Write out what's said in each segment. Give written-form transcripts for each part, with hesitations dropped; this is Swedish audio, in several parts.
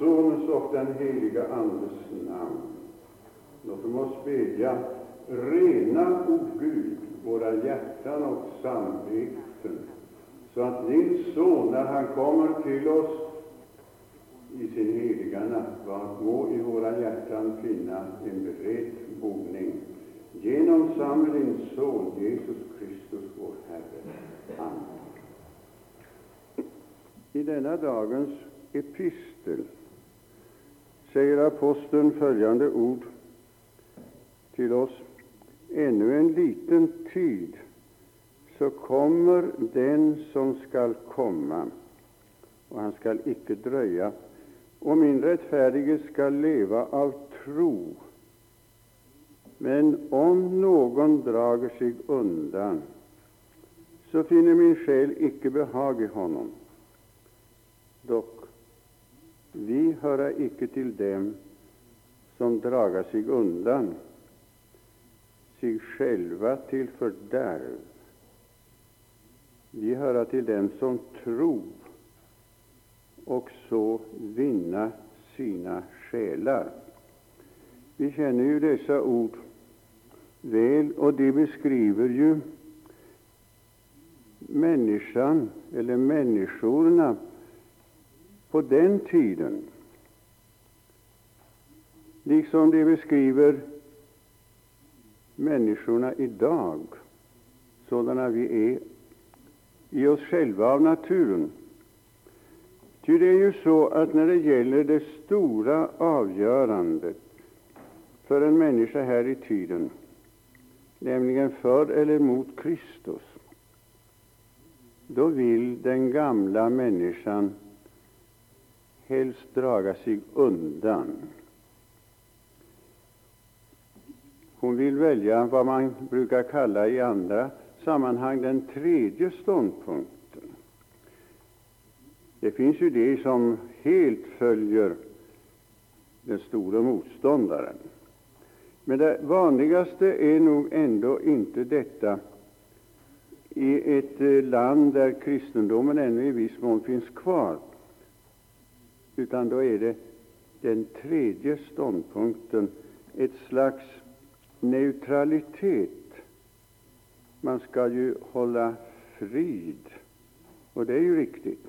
Sonens och den heliga Andes namn. Låt oss bedja: rena, o Gud, våra hjärtan och samveten, så att din Son, när han kommer till oss i sin heliga nattvard, må i våra hjärtan finna en beredd boning. Genom samme din Son, Jesus Kristus, vår Herre. Amen. I denna dagens epistel säger aposteln följande ord till oss: ännu en liten tid, så kommer den som skall komma, och han skall icke dröja, och min rättfärdige skall leva av tro. Men om någon drager sig undan, så finner min själ icke behag i honom. Dock, vi höra icke till dem som draga sig undan, sig själva till fördärv. Vi höra till dem som tror och så vinna sina själar. Vi känner ju dessa ord väl, och de beskriver ju människan eller människorna på den tiden, liksom de beskriver människorna idag, sådana vi är i oss själva av naturen. Ty det är ju så att när det gäller det stora avgörandet för en människa här i tiden, nämligen för eller mot Kristus, då vill den gamla människan helst draga sig undan. Hon vill välja vad man brukar kalla i andra sammanhang den tredje ståndpunkten. Det finns ju de som helt följer den stora motståndaren. Men det vanligaste är nog ändå inte detta i ett land där kristendomen ännu i viss mån finns kvar, utan då är det den tredje ståndpunkten, ett slags neutralitet. Man skall ju hålla frid, och det är ju riktigt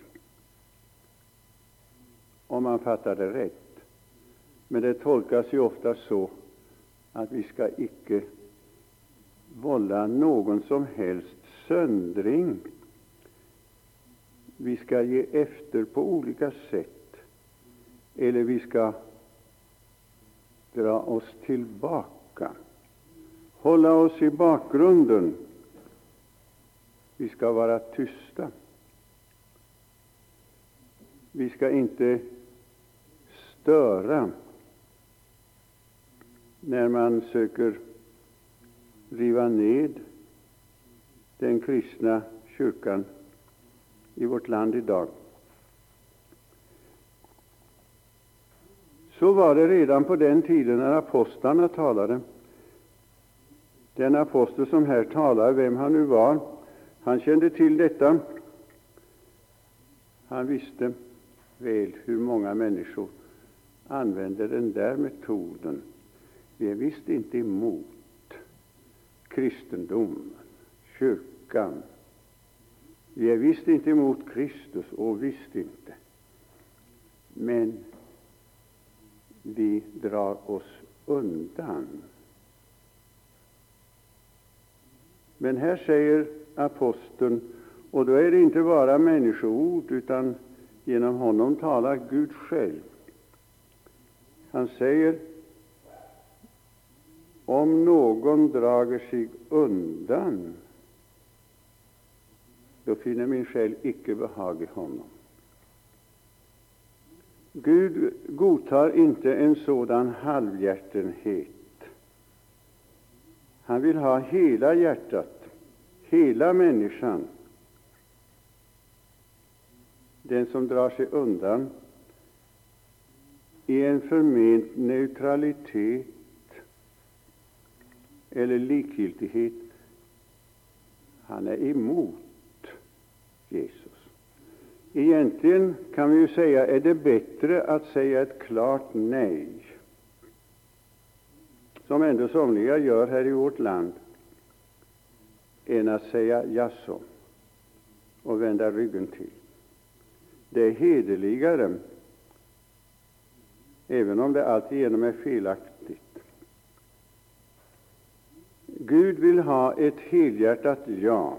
om man fattar det rätt. Men det tolkas ju ofta så att vi skall icke vålla någon som helst söndring. Vi skall ge efter på olika sätt, eller vi skall dra oss tillbaka, hålla oss i bakgrunden. Vi skall vara tysta. Vi skall inte störa när man söker riva ned den kristna kyrkan i vårt land idag. Så var det redan på den tiden när apostlarna talade. Den apostel som här talar, vem han nu var, han kände till detta. Han visste väl hur många människor använder den där metoden. Vi är visst inte emot kristendomen, kyrkan. Vi är visst inte emot Kristus, och visst inte. Men vi drar oss undan. Men här säger aposteln, och då är det inte bara människoord, utan genom honom talar Gud själv. Han säger: om någon drager sig undan, då finner min själ icke behag i honom. Gud godtar inte en sådan halvhjärtenhet. Han vill ha hela hjärtat, hela människan. Den som drar sig undan i en förment neutralitet eller likgiltighet, han är emot Jesus. Egentligen kan vi ju säga, är det bättre att säga ett klart nej, som ändå somliga gör här i vårt land, än att säga jaså och vända ryggen till. Det är hederligare, även om det alltigenom är felaktigt. Gud vill ha ett helhjärtat ja.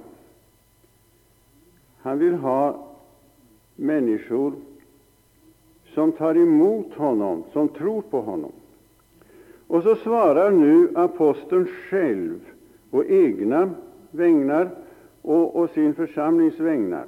Han vill ha människor som tar emot honom, som tror på honom. Och så svarar nu aposteln själv på egna vägnar och sin församlings vägnar.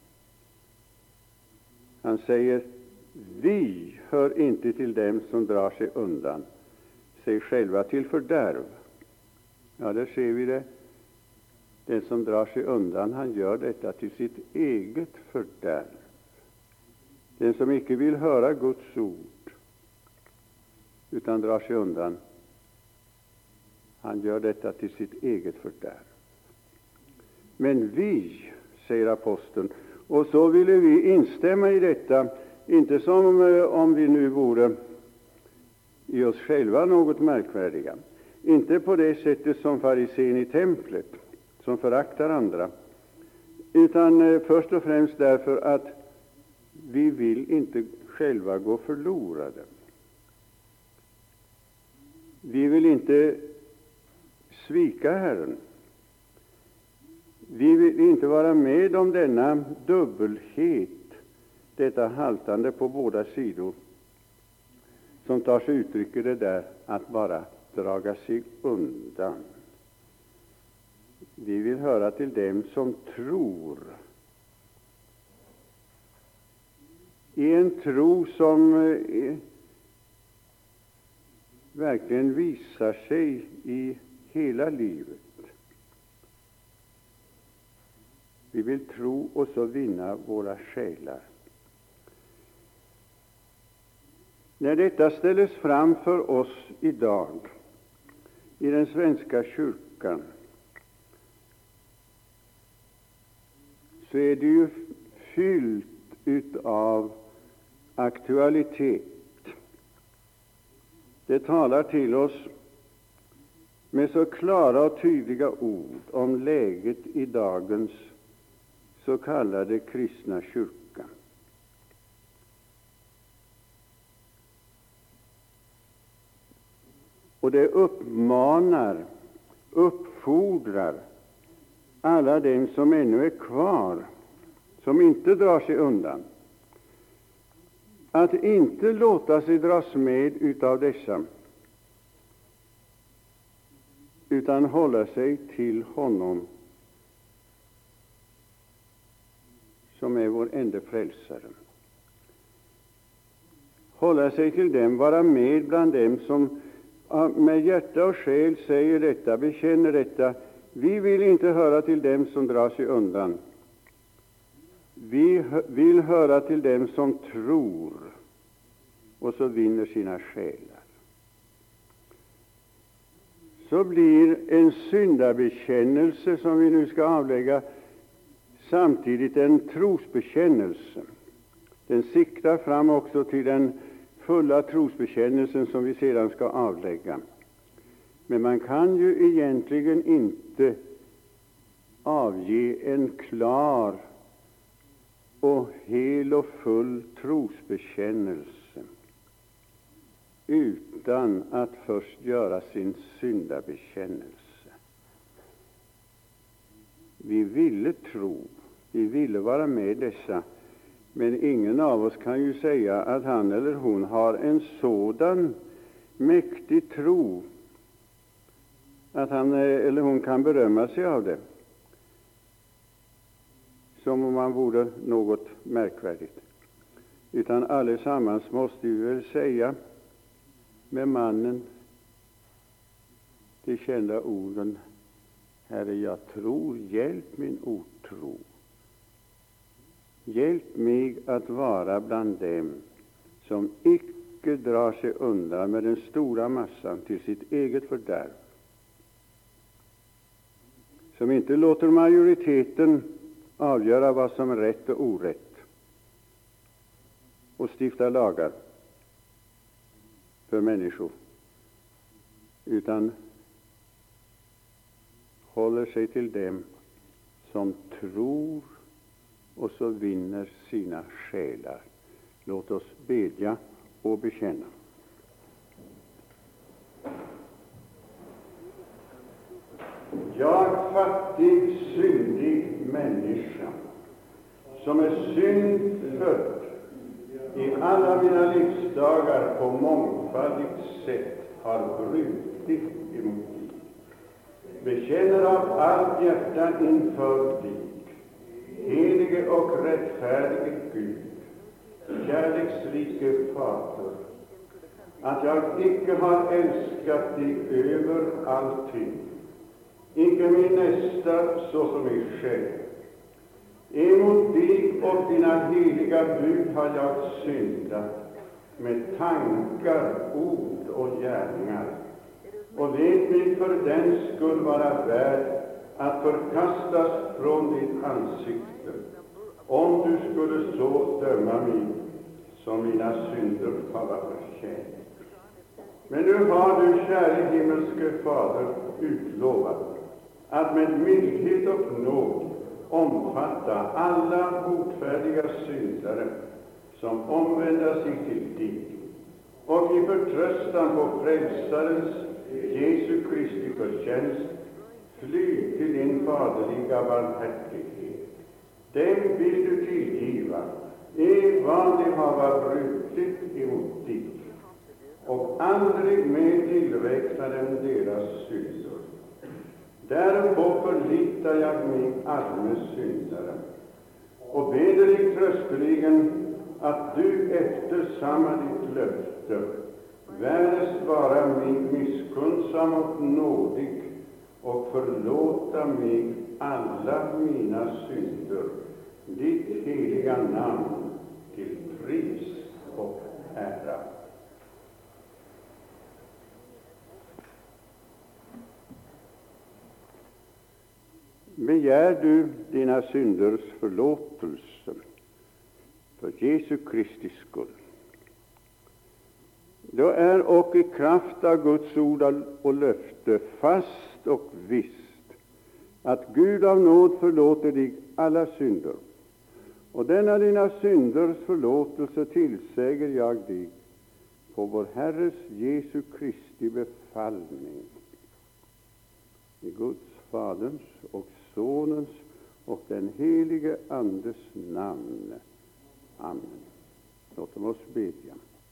Han säger: vi hör inte till dem som drar sig undan, sig själva till fördärv. Ja, där ser vi det. Den som drar sig undan, han gör detta till sitt eget fördärv. Den som icke vill höra Guds ord, utan drar sig undan, han gör detta till sitt eget fördärv. Men vi, säger aposteln, och så ville vi instämma i detta, inte som om vi nu vore i oss själva något märkvärdiga, inte på det sättet som farisén i templet, som föraktar andra, utan först och främst därför att vi vill inte själva gå förlorade. Vi vill inte svika Herren. Vi vill inte vara med om denna dubbelhet, detta haltande på båda sidor, som tar sig uttryck i det där att bara draga sig undan. Vi vill höra till dem som tror, i en tro som verkligen visar sig i hela livet. Vi vill tro och så vinna våra själar. När detta ställs fram för oss idag i den svenska kyrkan, så är det ju fyllt utav aktualitet. Det talar till oss med så klara och tydliga ord om läget i dagens så kallade kristna kyrka. Och det uppfordrar alla dem som ännu är kvar, som inte drar sig undan, att inte låta sig dras med utav dessa, utan hålla sig till honom som är vår ende frälsare. Hålla sig till dem, vara med bland dem som med hjärta och själ säger detta, bekänner detta. Vi vill inte höra till dem som drar sig undan. Vi vill höra till dem som tror och så vinner sina själar. Så blir en syndabekännelse som vi nu ska avlägga samtidigt en trosbekännelse. Den siktar fram också till den fulla trosbekännelsen som vi sedan ska avlägga. Men man kan ju egentligen inte avge en klar och hel och full trosbekännelse utan att först göra sin syndabekännelse. Vi ville tro, vi ville vara med dessa, men ingen av oss kan ju säga att han eller hon har en sådan mäktig tro att han eller hon kan berömma sig av det, som om man vore något märkvärdigt. Utan allesammans måste vi väl säga med mannen de kända orden: Herre, jag tror, hjälp min otro. Hjälp mig att vara bland dem som icke drar sig undan med den stora massan till sitt eget fördärv, som inte låter majoriteten avgöra vad som är rätt och orätt, och stiftar lagar för människor, utan håller sig till dem som tror och så vinner sina själar. Låt oss bedja och bekänna. Jag, fattig, syndig människa, som är syndfödd, i alla mina livsdagar på mångfaldigt sätt har brutit emot dig, bekänner av allt hjärta inför dig, helige och rättfärdige Gud, kärleksrike Fader, att jag icke har älskat dig över allting, icke min nästa såsom mig själv. Emot dig och dina heliga bud har jag syndat med tankar, ord och gärningar, och vet mig för den skull vara värd att förkastas från ditt ansikte, om du skulle så döma mig som mina synder har förtjänat. Men nu har du, käre himmelske Fader, utlovat att med mildhet och nåd omfatta alla botfärdiga syndare som omvänder sig till dig, och i förtröstan på Frälsarens Jesu Kristi förtjänst fly till din faderliga barmhärtighet. Dem vill du tillgiva, vad de hava brutit emot dig, och aldrig mer tillräkna dem deras synder. Därpå förlitar jag mig, arme syndare, och beder dig trösteligen att du efter samma ditt löfte värdes vara mig misskunnsam och nådig och förlåta mig alla mina synder, ditt heliga namn till pris och ära. Begär du dina synders förlåtelse för Jesu Kristi skull, då är och i kraft av Guds ord och löfte fast och visst att Gud av nåd förlåter dig alla synder, och denna dina synders förlåtelse tillsäger jag dig på vår Herres Jesu Kristi befallning, i Guds Faderns och Sonens och den helige Andes namn. Amen. Låt oss bedja.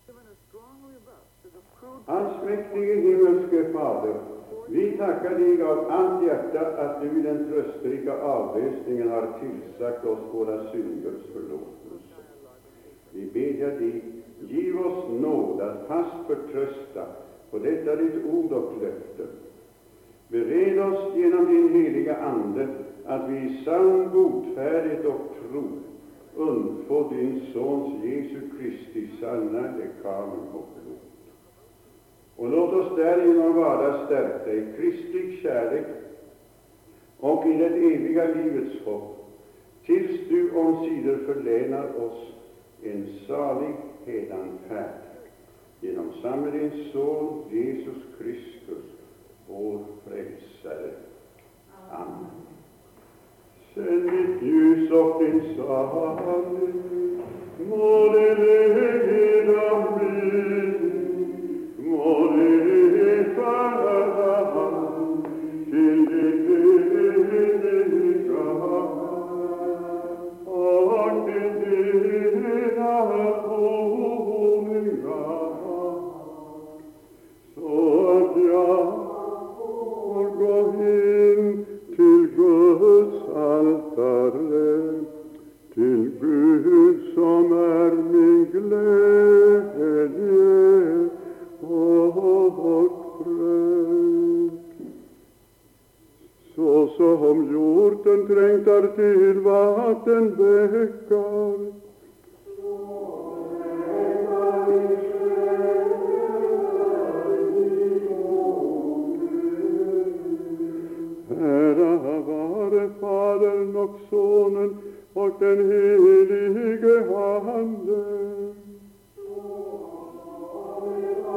Allsmäktige himmelske Fader, vi tackar dig av allt hjärta att du i den trösterika avlösningen har tillsagt oss våra synders förlåtelse. Vi bedjar dig, giv oss nåd att fast förtrösta på detta ditt ord och löfte. Bered oss genom din heliga Ande att vi i sann godfärdighet och tro undfå din Sons Jesu Kristi sanna lekamen och blod. Och låt oss därigenom vara stärkta i Kristi kärlek och i det eviga livets hopp, tills du omsider förlänar oss en salig hädanfärd genom samme din Son Jesus Kristus, vår Frälsare. Amen. Sänd ditt ljus och din sanning, må det leda mig, må det föra till ditt eviga och till dina boningar, så att jag gå in till Guds altare, till Gud som är min glädje och fröjd. Så som hjorten trängtar till vattenbäckar, ära vare Fadern och Sonen och den helige Ande,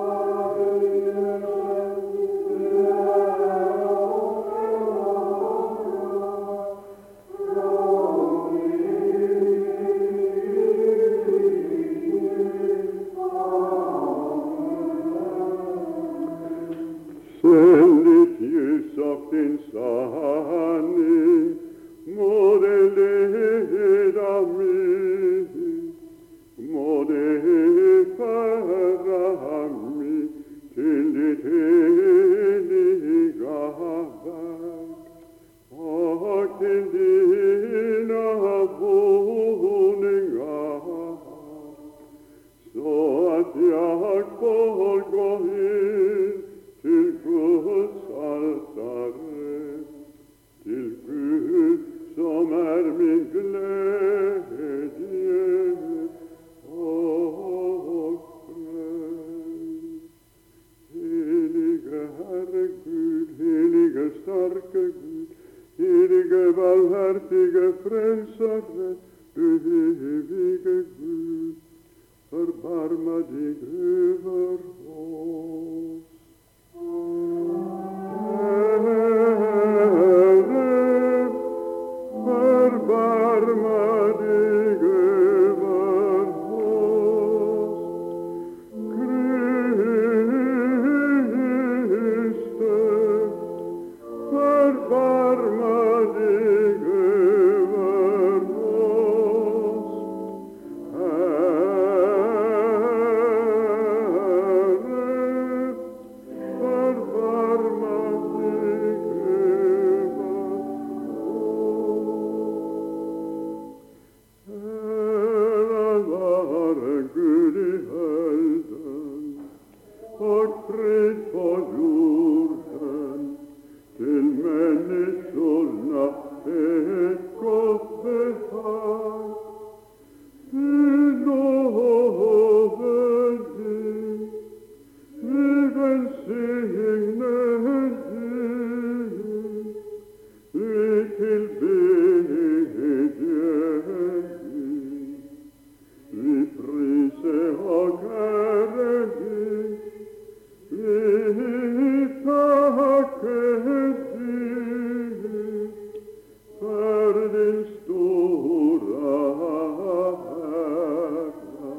Sändigt ljus av din sanning må det leda mig, må det föra mig till ditt heliga verk och till dina boningar, så att jag får gå in til Guds altare, til Gud som min glädje og fröjd. Helige Herre Gud, helige starke Gud, helige barmhärtige frelsare, du evige Gud, forbarma dig over oss. Forbarma dig over oss, Kriste, forbarma dig over oss, og fred på jorden, til menneskene et godt behag. Lover dig, vi velsigner dig, vi tilber dig, vi priser og ærer dig, vi takker dig for din store ære.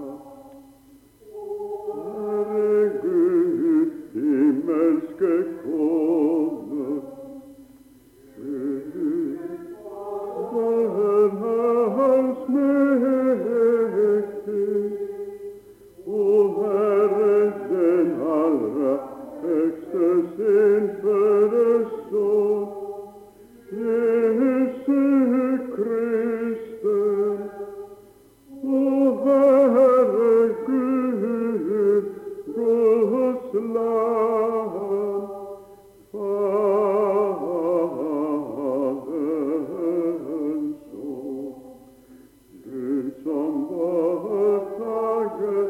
Herre Gud, himmelske konge, Gud, vær hans mektig, og Herre den allra høgste sin førestår, Jesu Kriste, og Herre Gud, Guds lam, Faderens ord, du som var taget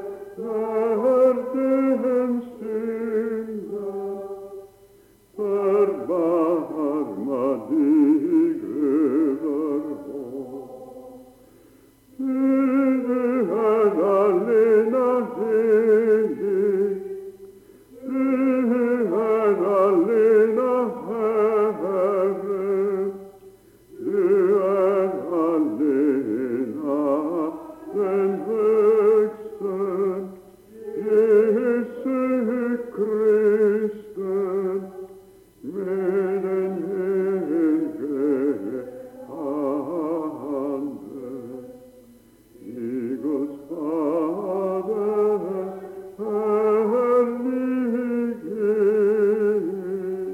verdens synder, forbarma dig over oss. Du er alene helig, du er alene Herre, du er alene den høgste, Jesu Kriste, med den hellige ande, i Guds Faders herlighet.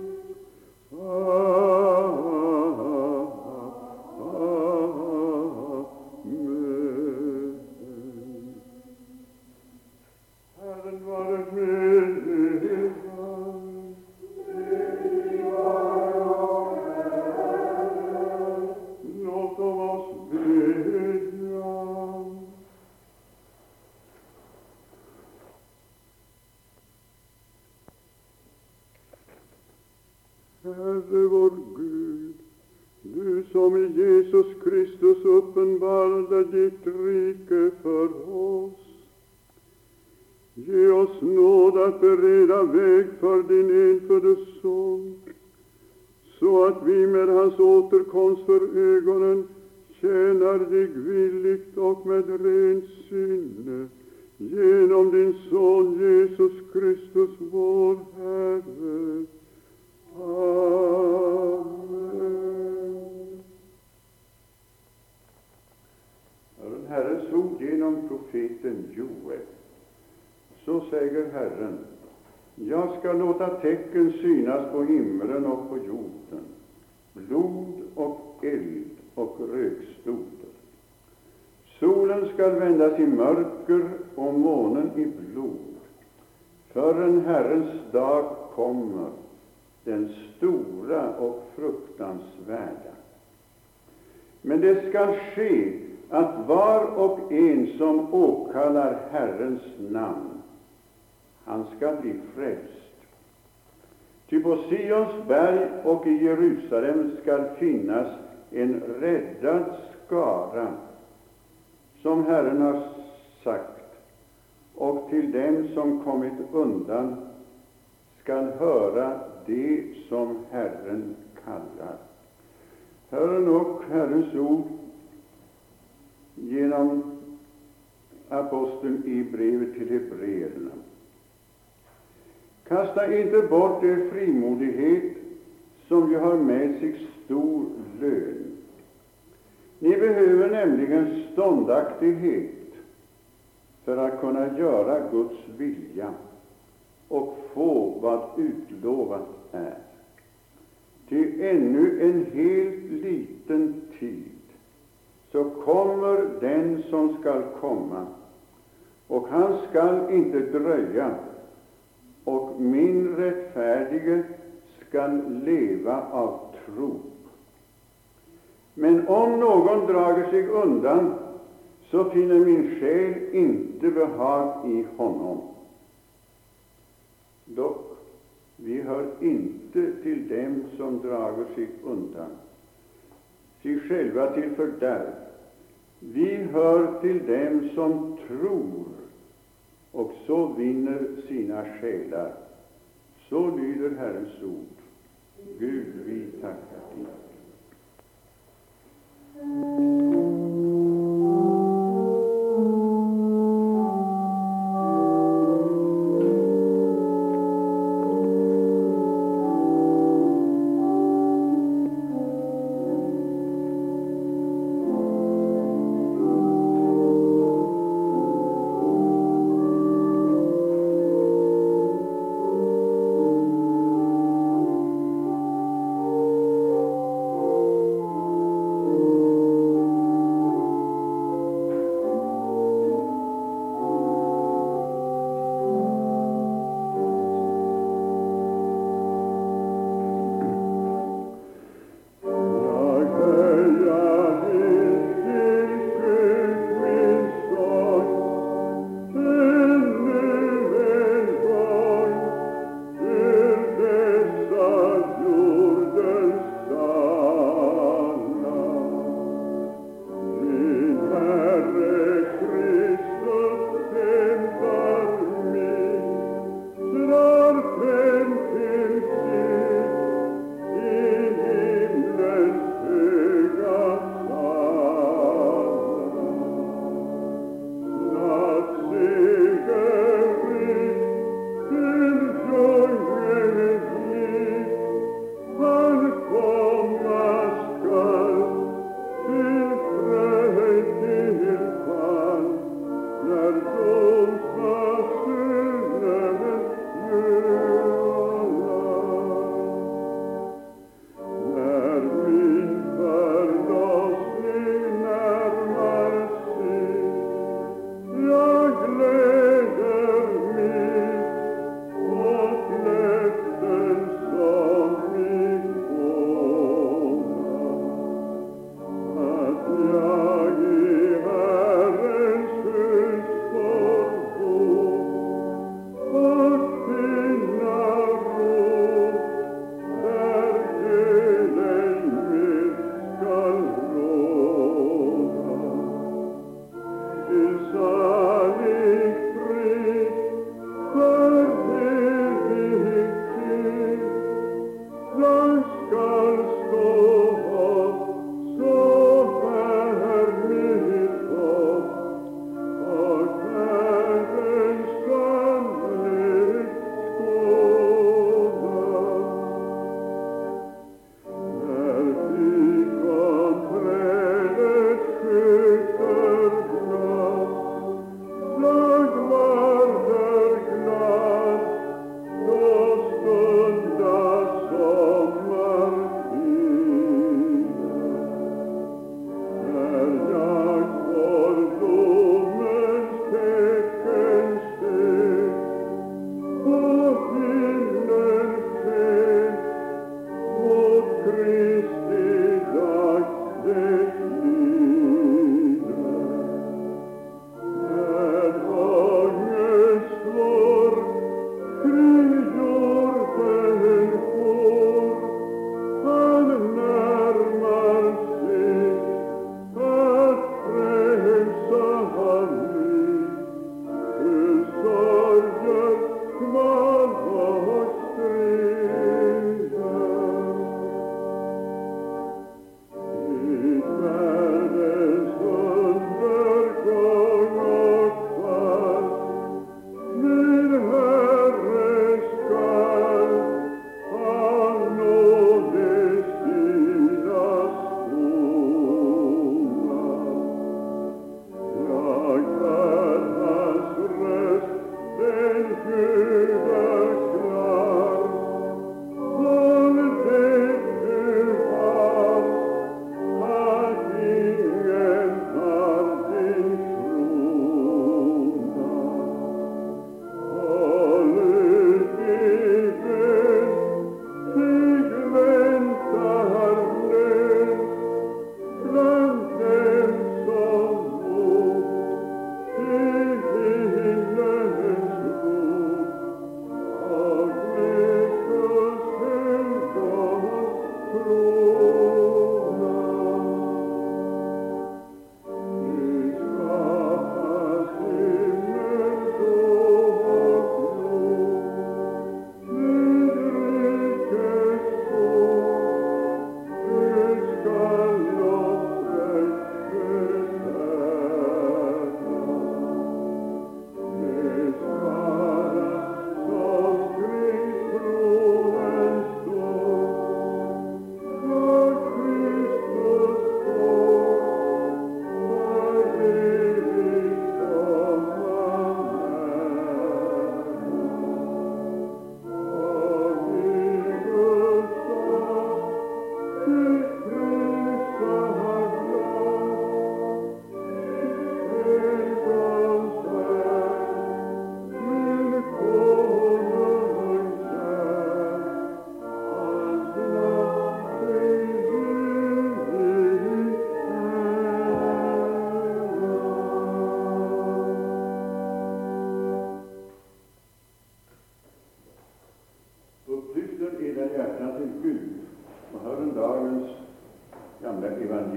Amen. Herren være med dere. Låt oss bedja. Herre vår Gud, du som i Jesus Kristus åpenbarade ditt rike for oss, Ge oss nåd att bereda väg för din enfödde son, så att vi med hans återkomst för ögonen tjänar dig villigt och med rent sinne, genom din Son Jesus Kristus, vår Herre. Amen. Herrens ord genom profeten Joel. Så säger Herren: jag ska låta tecken synas på himlen och på jorden, blod och eld och rökstoder. Solen skall vändas i mörker och månen i blod, förrän Herrens dag kommer, den stora och fruktansvärda. Men det skall ske att var och en som åkallar Herrens namn, han skall bli frälst. Ty på Sions berg och i Jerusalem skall finnas en räddad skara, som Herren har sagt, och till dem som kommit undan skall höra det som Herren kallar. Hör nog Herrens ord genom aposteln i brevet till hebreerna. Kasta inte bort er frimodighet, som ju har med sig stor lön. Ni behöver nämligen ståndaktighet för att kunna göra Guds vilja och få vad utlovat är. Ty ännu en helt liten tid, så kommer den som skall komma, och han skall inte dröja, och min rättfärdige skall leva av tro. Men om någon drager sig undan, så finner min själ inte behag i honom. Dock, vi hör inte till dem som drager sig undan, sig själva till fördärv. Vi hör till dem som tror och så vinner sina själar. Så lyder Herrens ord. Gud, vi tackar dig.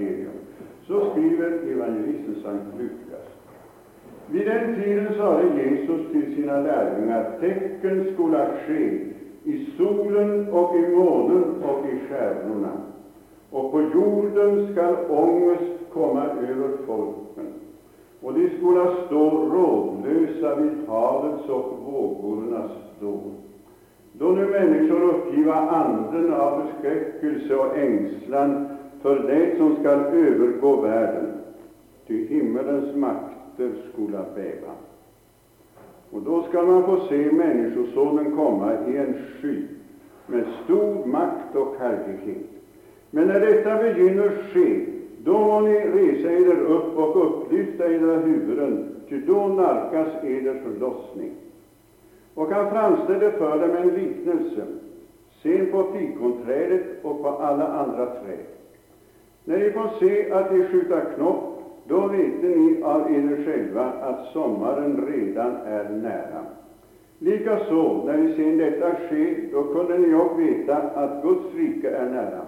evangelium. Så skriver evangelisten Sankt Lukas. Vid den tiden sade Jesus till sina lärjungar: tecken skola ske i solen och i månen och i stjärnorna, och på jorden skall ångest komma över folken, och de skola stå rådlösa vid havets och vågornas dån. Då nu människor uppgiva anden av förskräckelse och ängslan för det som skall övergå världen, ty himmelens makter skola bäva. Och då skall man få se Människosonen komma i en sky med stor makt och härlighet. Men när detta begynner ske, då må ni resa eder upp och upplyfta edra huvuden, ty då nalkas eder förlossning. Och han framställde för dem en liknelse: se på fikonträdet och på alla andra träd. När ni får se att de skjuta knopp, då vet ni av er själva att sommaren redan är nära. Likaså, när ni ser detta ske, då kunde ni också veta att Guds rike är nära.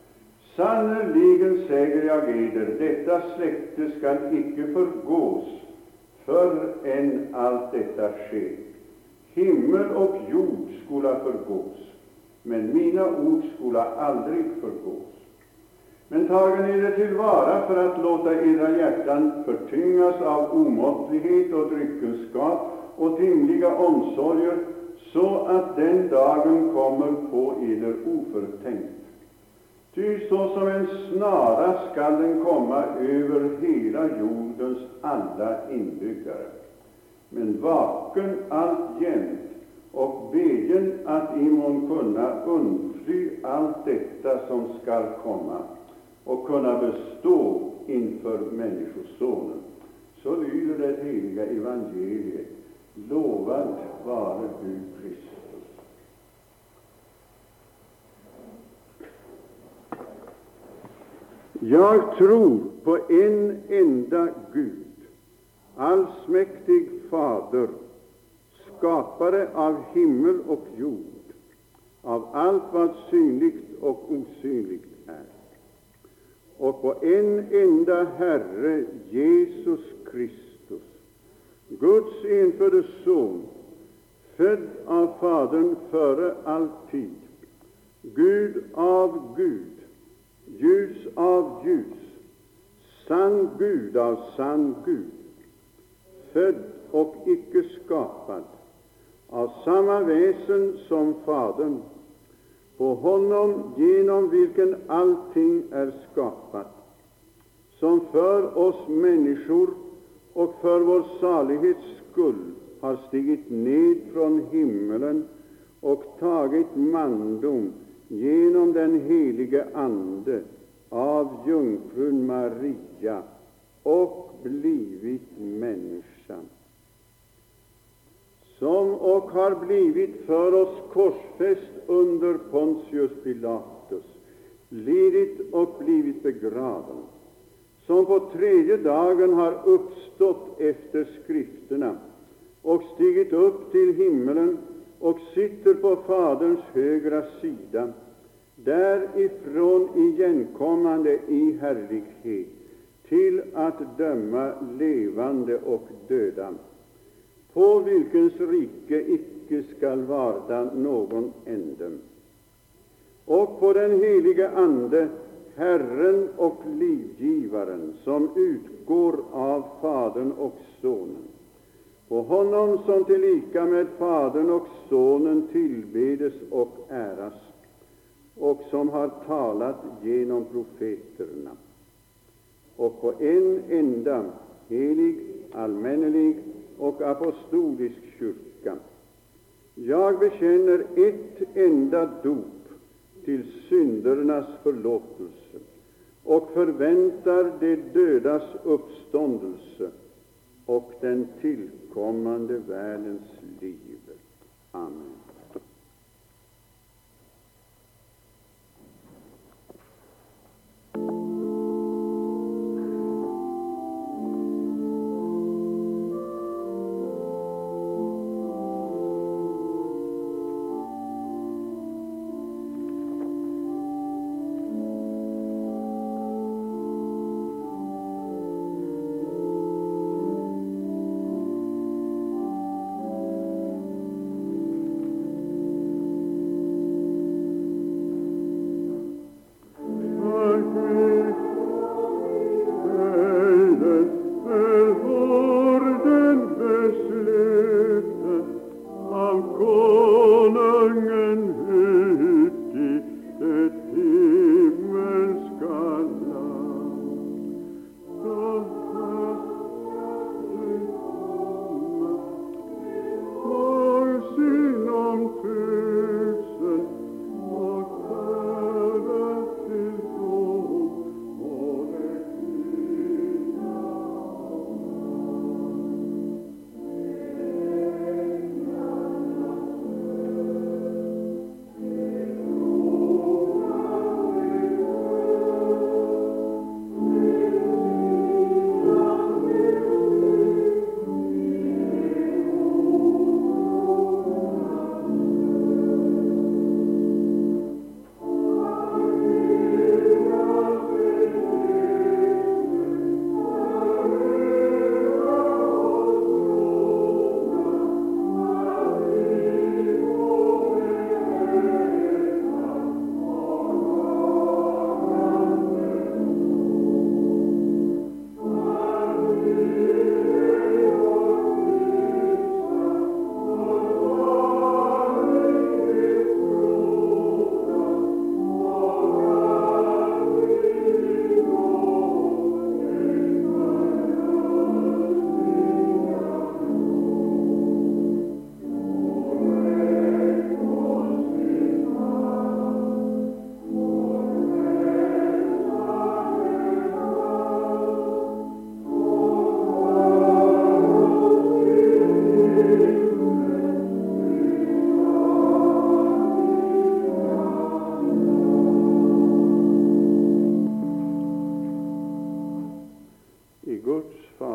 Sannerligen säger jag eder, detta släkte skall icke förgås förrän allt detta sker. Himmel och jord skola förgås, men mina ord skola aldrig förgås. Men tagen ni det tillvara för att låta era hjärtan förtyngas av omåttlighet och dryckenskap och timliga omsorger, så att den dagen kommer på eder oförtänkt. Ty såsom en snara skall den komma över hela jordens alla inbyggare. Men vaken alltjämt och beden att I må kunna undfly allt detta som skall komma och kunna bestå inför Människosonen. Så lyder det heliga evangeliet. Lovad vare du, Kristus. Jag tror på en enda Gud, allsmäktig Fader, skapare av himmel och jord, av allt vad synligt och osynligt är, och på en enda Herre, Jesus Kristus, Guds enfödde Son, född av Fadern före all tid, Gud av Gud, ljus av ljus, sann Gud av sann Gud, född och icke skapad, av samma väsen som Fadern, på honom genom vilken allting är skapat, som för oss människor och för vår salighets skull har stigit ned från himmelen och tagit mandom genom den helige Ande av jungfrun Maria och blivit människa, som och har blivit för oss korsfäst under Pontius Pilatus, lidit och blivit begraven, som på tredje dagen har uppstått efter skrifterna och stigit upp till himmelen och sitter på Faderns högra sida, därifrån igenkommande i härlighet till att döma levande och döda, på vilkens rike icke skall varda någon ände, och på den helige Ande, Herren och livgivaren, som utgår av Fadern och Sonen, på honom som tillika med Fadern och Sonen tillbedes och äras, och som har talat genom profeterna, och på en enda helig, allmännelig och apostolisk kyrka. Jag bekänner ett enda dop till syndernas förlåtelse och förväntar de dödas uppståndelse och den tillkommande världens liv. Amen.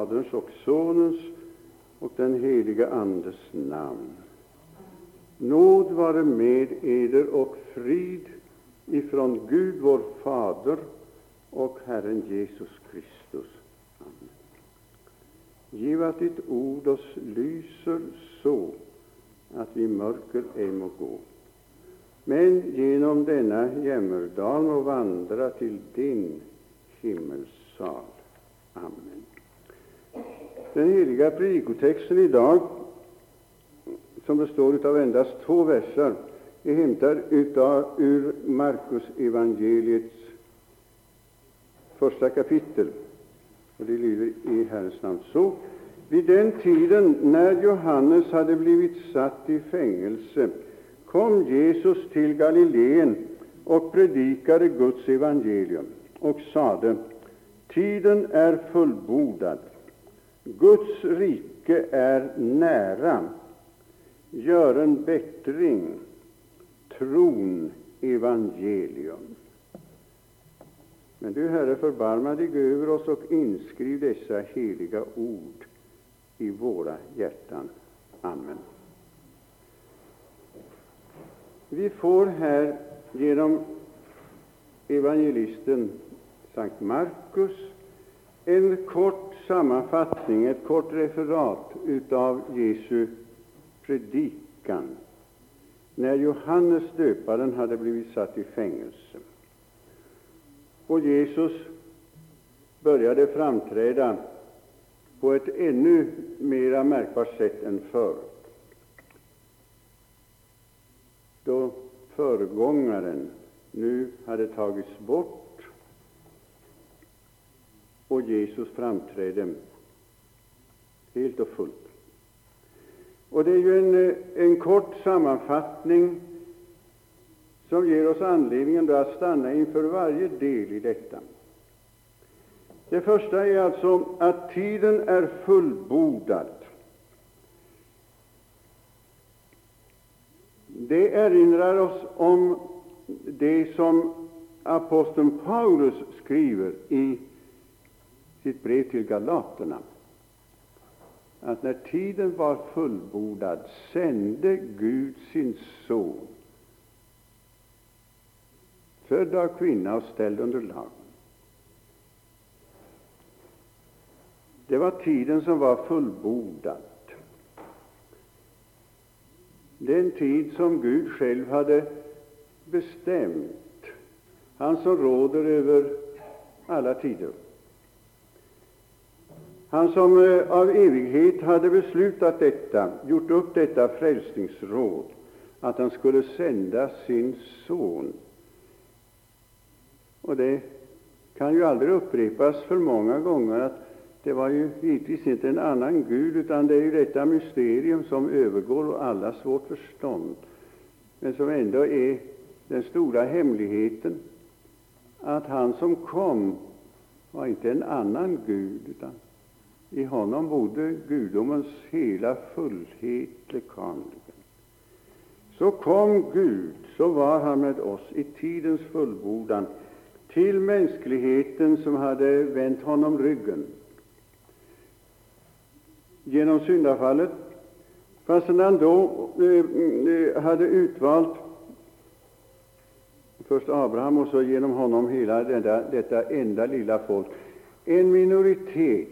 Faderns och Sonens och den helige Andes namn. Nåd vare med eder och frid ifrån Gud vår Fader och Herren Jesus Kristus. Amen. Giv att ditt ord oss lyser så att vi mörker ej må gå, men genom denna jämmerdal må vandra till din himmelsal. Amen. Den heliga predikotexten idag, som består av endast 2 verser, är hämtad ur Markus evangeliets första kapitel. Och det lyder i Herrens namn så: Vid den tiden när Johannes hade blivit satt i fängelse kom Jesus till Galileen och predikade Guds evangelium och sade: Tiden är fullbordad, Guds rike är nära, gören bättring, tron evangelium. Men du, Herre, förbarma dig över oss och inskriv dessa heliga ord i våra hjärtan. Amen. Vi får här genom evangelisten Sankt Markus en kort sammanfattning, ett kort referat utav Jesu predikan när Johannes döparen hade blivit satt i fängelse. Och Jesus började framträda på ett ännu mera märkbart sätt än förr, då föregångaren nu hade tagits bort och Jesus framträdde helt och fullt. Och det är ju en kort sammanfattning som ger oss anledningen att stanna inför varje del i detta. Det första är alltså att tiden är fullbordad. Det erinrar oss om det som aposteln Paulus skriver i sitt brev till Galaterna, att när tiden var fullbordad sände Gud sin son, född av kvinna och ställd under lagen. Det var tiden som var fullbordad. Den tid som Gud själv hade bestämt, han som råder över alla tider. Han som av evighet hade beslutat detta, gjort upp detta frälsningsråd, att han skulle sända sin son. Och det kan ju aldrig upprepas för många gånger att det var ju givetvis inte en annan Gud, utan det är ju detta mysterium som övergår allas vårt förstånd, men som ändå är den stora hemligheten, att han som kom var inte en annan Gud, utan i honom bodde gudomens hela fullhet lekamligen. Så kom Gud, så var han med oss i tidens fullbordan till mänskligheten som hade vänt honom ryggen genom syndafallet, fastän han då hade utvalt först Abraham och så genom honom hela detta enda lilla folk, en minoritet,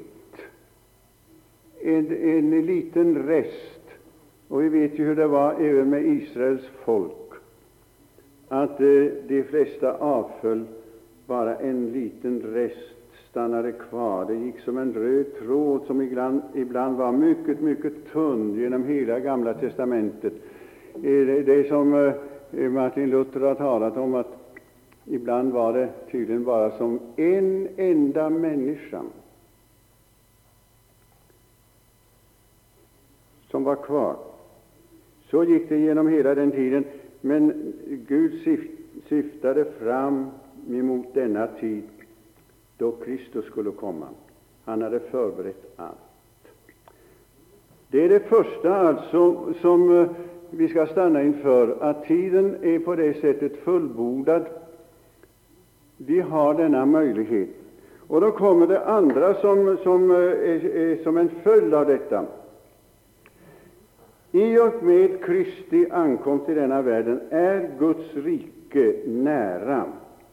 en liten rest. Och vi vet ju hur det var även med Israels folk, att de flesta avföll, bara en liten rest stannade kvar. Det gick som en röd tråd som ibland var mycket, mycket tunn genom hela Gamla testamentet. Det som Martin Luther har talat om, att ibland var det tydligen bara som en enda människa som var kvar. Så gick det genom hela den tiden, men Gud syftade fram emot denna tid då Kristus skulle komma. Han hade förberett allt. Det är det första alltså som vi ska stanna inför, att tiden är på det sättet fullbordad. Vi har denna möjlighet. Och då kommer det andra som en följd av detta. I och med Kristi ankomst till denna världen är Guds rike nära.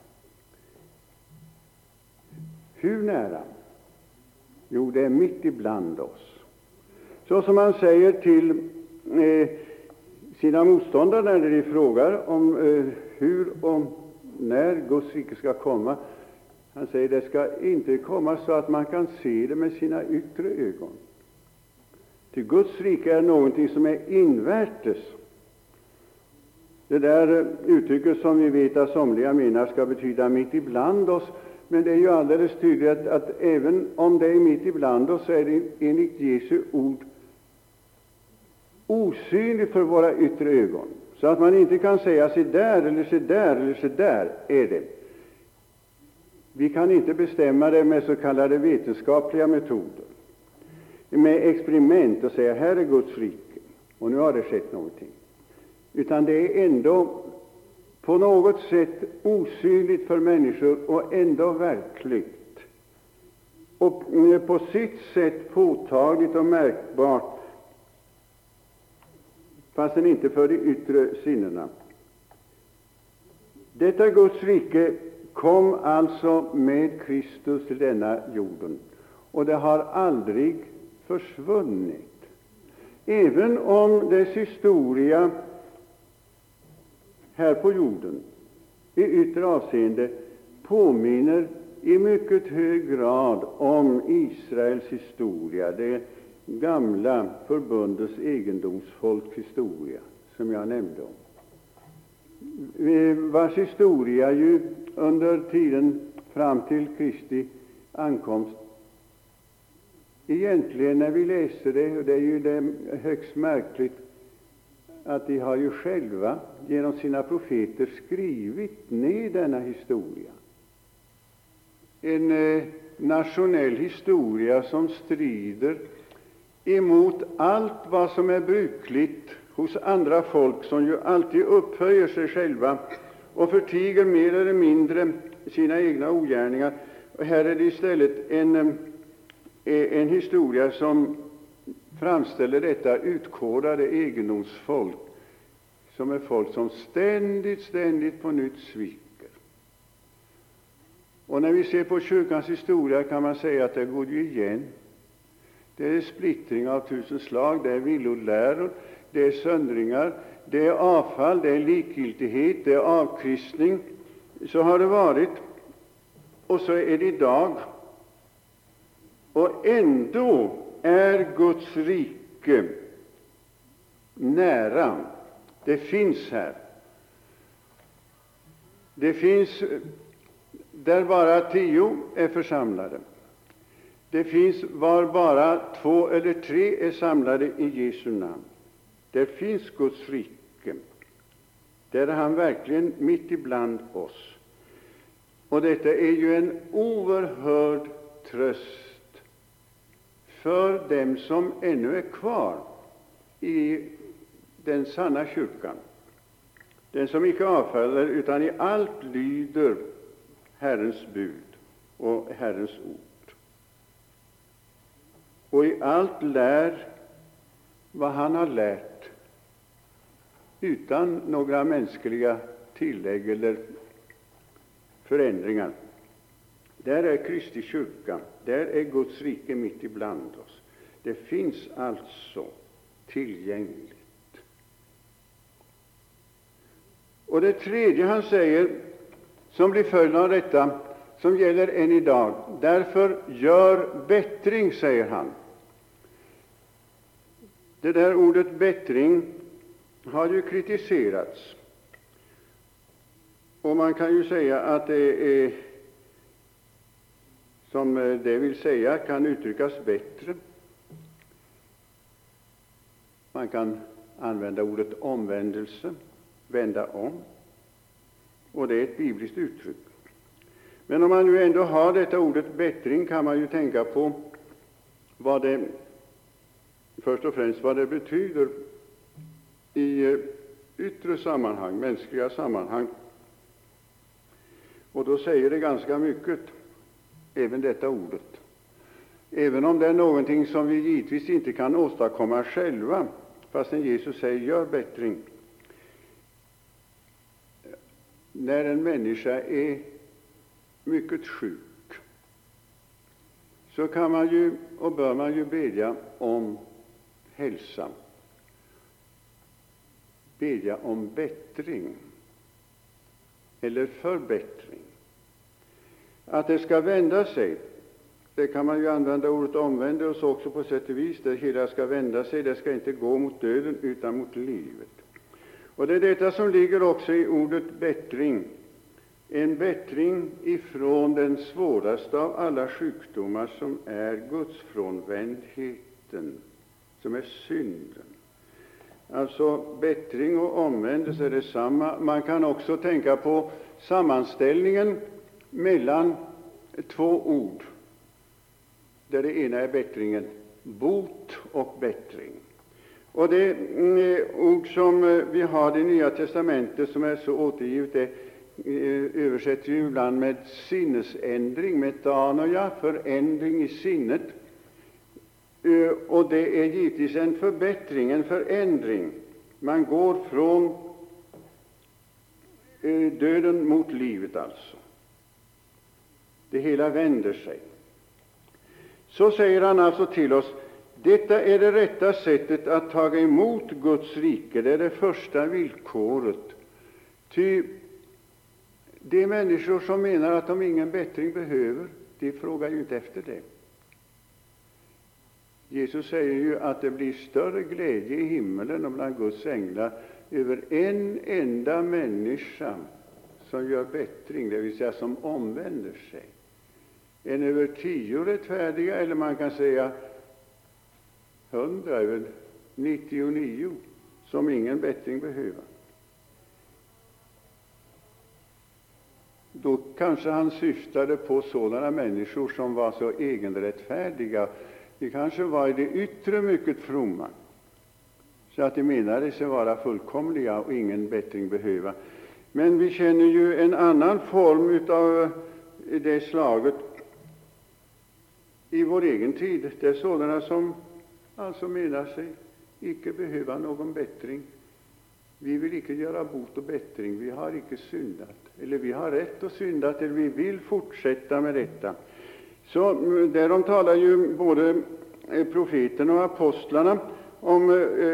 Hur nära? Jo, det är mitt ibland oss. Så som han säger till sina motståndare när de frågar om hur och när Guds rike ska komma. Han säger det ska inte komma så att man kan se det med sina yttre ögon. Till Guds rike är någonting som är invärtes. Det där uttrycket som vi vet att somliga menar ska betyda mitt ibland oss, men det är ju alldeles tydligt att även om det är mitt ibland oss så är det enligt Jesu ord osynligt för våra yttre ögon. Så att man inte kan säga se där eller se där eller se där är det. Vi kan inte bestämma det med så kallade vetenskapliga metoder, med experiment och säga här är Guds rike och nu har det skett någonting. Utan det är ändå på något sätt osynligt för människor och ändå verkligt. Och på sitt sätt påtagligt och märkbart, fastän inte för de yttre sinnena. Detta Guds rike kom alltså med Kristus till denna jorden, och det har aldrig försvunnit. Även om dess historia här på jorden i yttre avseende påminner i mycket hög grad om Israels historia, det gamla förbundets egendomsfolks historia, som jag nämnde om. Vars historia ju under tiden fram till Kristi ankomst egentligen, när vi läser det, och det är ju det högst märkligt att de har ju själva genom sina profeter skrivit ner denna historia. En nationell historia som strider emot allt vad som är brukligt hos andra folk, som ju alltid upphöjer sig själva och förtiger mer eller mindre sina egna ogärningar. Och här är det istället en historia som framställer detta utkodade egendomsfolk som är folk som ständigt på nytt sviker. Och när vi ser på kyrkans historia kan man säga att det går ju igen. Det är splittring av tusen slag, det är villoläror, det är söndringar, det är avfall, det är likgiltighet, det är avkristning. Så har det varit, och så är det idag. Och ändå är Guds rike nära. Det finns här. Det finns där bara 10 är församlade. Det finns var bara 2 eller 3 är samlade i Jesu namn. Där finns Guds rike. Där är han verkligen mitt ibland oss. Och detta är ju en oerhörd tröst för dem som ännu är kvar i den sanna kyrkan. Den som icke avfaller utan i allt lyder Herrens bud och Herrens ord. Och i allt lär vad han har lärt utan några mänskliga tillägg eller förändringar. Där är Kristi kyrka, där är Guds rike mitt ibland oss. Det finns alltså tillgängligt. Och det tredje han säger, som blir följden av detta, som gäller än idag, därför gör bättring, säger han. Det där ordet bättring har ju kritiserats. Och man kan ju säga att det är, som det vill säga, kan uttryckas bättre. Man kan använda ordet omvändelse, vända om. Och det är ett bibliskt uttryck. Men om man nu ändå har detta ordet bättring kan man ju tänka på vad det, först och främst vad det betyder i yttre sammanhang, mänskliga sammanhang. Och då säger det ganska mycket. även detta ordet. Även om det är någonting som vi givetvis inte kan åstadkomma själva, fastän Jesus säger gör bättring. När en människa är mycket sjuk, så kan man ju och bör man ju bedja om hälsa, bedja om bättring eller förbättring. Att det ska vända sig, det kan man ju använda ordet omvändelse också på sätt och vis. Det hela ska vända sig, det ska inte gå mot döden utan mot livet. Och det är detta som ligger också i ordet bättring. En bättring ifrån den svåraste av alla sjukdomar, som är gudsfrånvändheten, som är synden. Alltså bättring och omvändelse är detsamma. Man kan också tänka på sammanställningen mellan två ord, där det ena är bättringen, bot och bättring. Och det ord som vi har i Nya testamentet som är så återgivet, det översätts ju ibland med sinnesändring, metanoia, förändring i sinnet. Och det är givetvis en förbättring, en förändring. Man går från döden mot livet alltså. Det hela vänder sig. Så säger han alltså till oss, detta är det rätta sättet att ta emot Guds rike. Det är det första villkoret. Ty de människor som menar att de ingen bättring behöver, de frågar ju inte efter det. Jesus säger ju att det blir större glädje i himmelen och bland Guds änglar över en enda människa som gör bättring, det vill säga som omvänder sig, än över 10 rättfärdiga, eller man kan säga 100, över 99 som ingen bättring behöver. Då kanske han syftade på sådana människor som var så egenrättfärdiga. De kanske var i det yttre mycket fromma, så att de menade sig vara fullkomliga och ingen bättring behöva. Men vi känner ju en annan form av det slaget i vår egen tid. Det är sådana som alltså menar sig icke behöva någon bättring. Vi vill icke göra bot och bättring. Vi har icke syndat. Eller vi har rätt att synda, eller vi vill fortsätta med detta. Så därom talar ju både profeterna och apostlarna om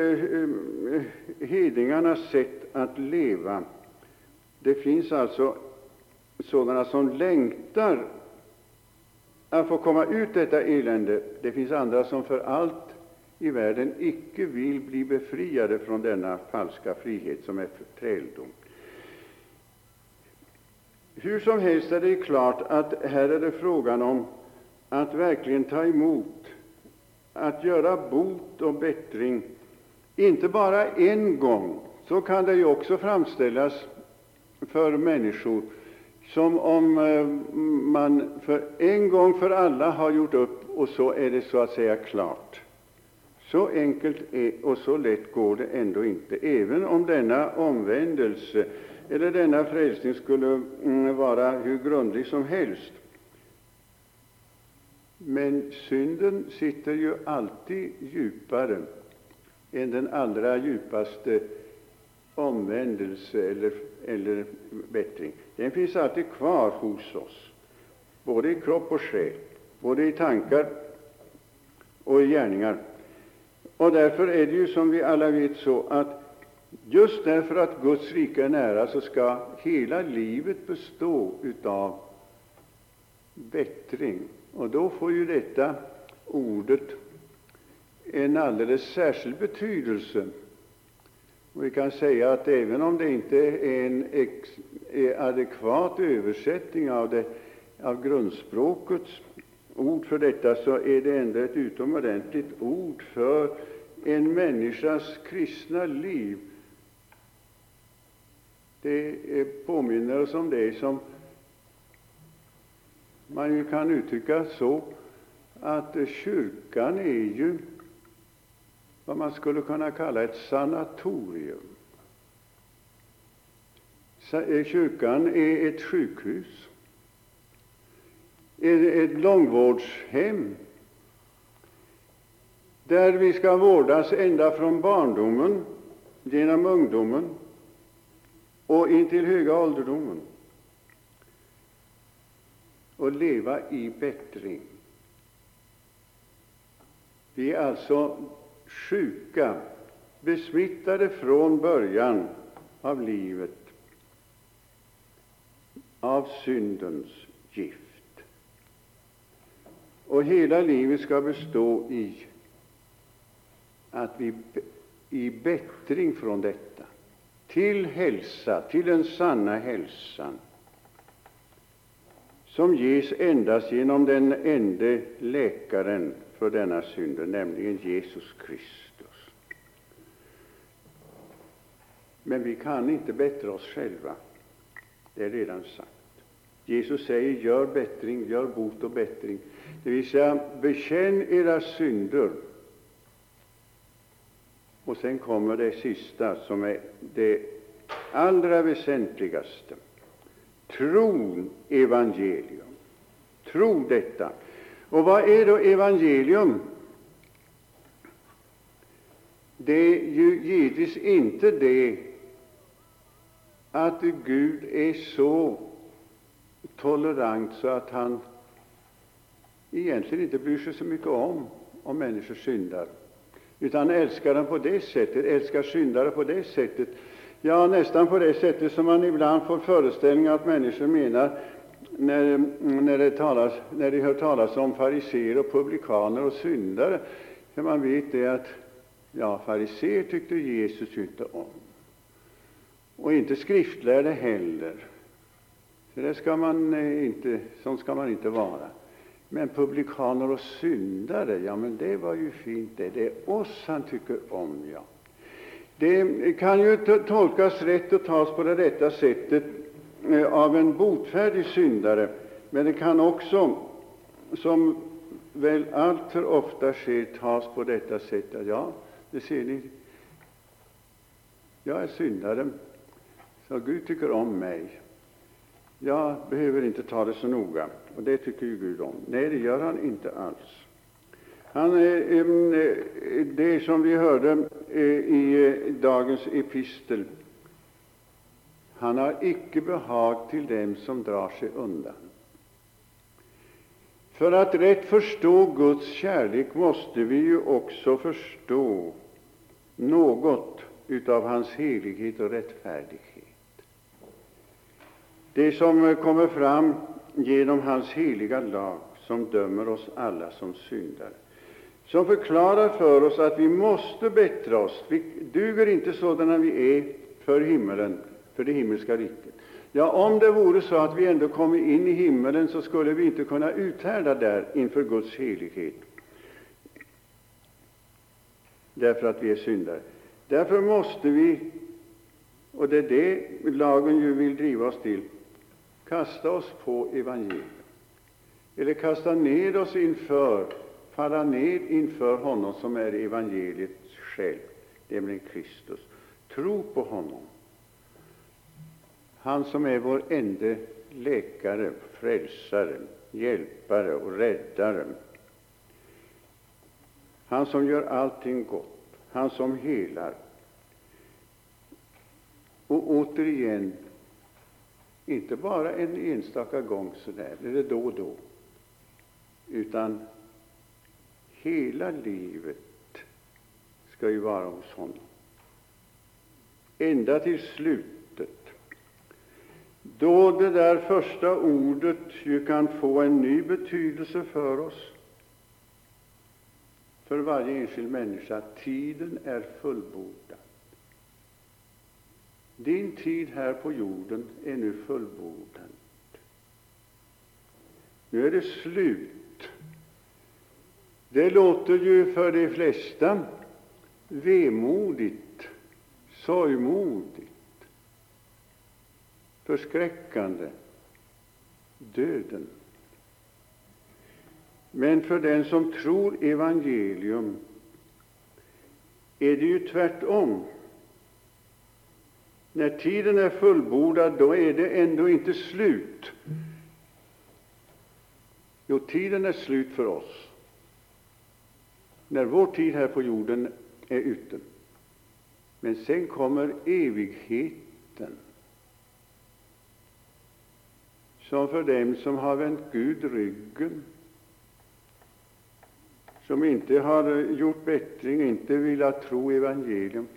hedningarnas sätt att leva. Det finns alltså sådana som längtar att få komma ut detta elände. Det finns andra som för allt i världen icke vill bli befriade från denna falska frihet som är träldom. Hur som helst är det klart att här är det frågan om att verkligen ta emot, att göra bot och bättring, inte bara en gång. Så kan det ju också framställas för människor, som om man för en gång för alla har gjort upp och så är det så att säga klart. Så enkelt är och så lätt går det ändå inte, även om denna omvändelse eller denna frälsning skulle vara hur grundlig som helst. Men synden sitter ju alltid djupare än den allra djupaste omvändelse eller bättring. Den finns alltid kvar hos oss, både i kropp och själ, både i tankar och i gärningar. Och därför är det ju, som vi alla vet, så att just därför att Guds rike är nära, så ska hela livet bestå utav bättring. Och då får ju detta ordet en alldeles särskild betydelse. Och vi kan säga att även om det inte är en adekvat översättning av grundspråkets ord för detta, så är det ändå ett utomordentligt ord för en människas kristna liv. Det påminner oss om det som man ju kan uttrycka så, att kyrkan är ju vad man skulle kunna kalla ett sanatorium. Kyrkan är ett sjukhus. ett långvårdshem där vi ska vårdas ända från barndomen, genom ungdomen och in till höga ålderdomen och leva i bättring. Vi är alltså sjuka, besmittade från början av livet av syndens gift. Och hela livet ska bestå i att vi i bättring från detta, till hälsa, till den sanna hälsan, som ges endast genom den ende läkaren för denna synd, nämligen Jesus Kristus. Men vi kan inte bättra oss själva. Det är redan sagt. Jesus säger: gör bättring, gör bot och bättring. Det vill säga, bekänn era synder. Och sen kommer det sista, som är det allra väsentligaste. Tron evangelium. Tro detta. Och vad är då evangelium? Det är ju givetvis inte det att Gud är så tolerant så att han egentligen inte bryr sig så mycket om människor syndar, utan älskar dem på det sättet, älskar syndare på det sättet, ja, nästan på det sättet som man ibland får föreställningar att människor menar när de hör talas om fariseer och publikaner och syndare. För man vet det att fariseer tyckte Jesus inte om, och inte skriftlärde heller. Så det ska man inte, sånt ska man inte vara. Men publikaner och syndare, men det var ju fint det. Det är oss han tycker om, ja. Det kan ju tolkas rätt och tas på det rätta sättet av en botfärdig syndare, men det kan också, som väl alltför ofta sker, tas på detta sätt. Ja, det ser ni, jag är syndare, så Gud tycker om mig. Jag behöver inte ta det så noga, och det tycker ju Gud om. Nej, det gör han inte alls. Det som vi hörde i dagens epistel, han har icke behag till dem som drar sig undan. För att rätt förstå Guds kärlek måste vi ju också förstå något utav hans helighet och rättfärdighet. Det som kommer fram genom hans heliga lag, som dömer oss alla som syndare, som förklarar för oss att vi måste bättra oss. Vi duger inte sådana vi är för himmelen, för det himmelska riket. Ja, om det vore så att vi ändå kommer in i himmelen, så skulle vi inte kunna uthärda där inför Guds helighet, därför att vi är syndare. Därför måste vi, och det är det lagen ju vill driva oss till, kasta oss på evangeliet, eller kasta ned oss falla ned inför honom som är evangeliet själv, nämligen Kristus. Tro på honom, han som är vår ende läkare, frälsare, hjälpare och räddare, han som gör allting gott, han som helar. Och återigen, inte bara en enstaka gång så där, eller då och då, utan hela livet ska ju vara hos honom, ända till slutet, då det där första ordet ju kan få en ny betydelse för oss, för varje enskild människa. Tiden är fullbordad. Din tid här på jorden är nu fullbordad. Nu är det slut. Det låter ju för de flesta vemodigt, sorgmodigt, förskräckande, döden. Men för den som tror evangelium är det ju tvärtom. När tiden är fullbordad, då är det ändå inte slut. Jo, tiden är slut för oss. När vår tid här på jorden är ute. Men sen kommer evigheten. Som för dem som har vänt Gud ryggen, som inte har gjort bättring, inte vill tro evangelium,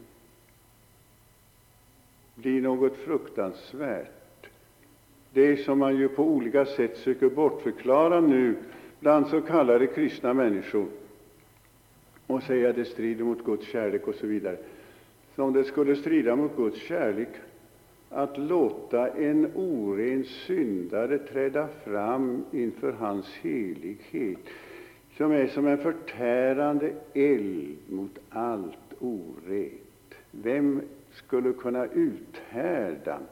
blir något fruktansvärt. Det som man ju på olika sätt söker bortförklara nu bland så kallade kristna människor och säga att det strider mot Guds kärlek och så vidare. Som det skulle strida mot Guds kärlek att låta en oren syndare träda fram inför hans helighet, som är som en förtärande eld mot allt orent. Vem skulle kunna uthärda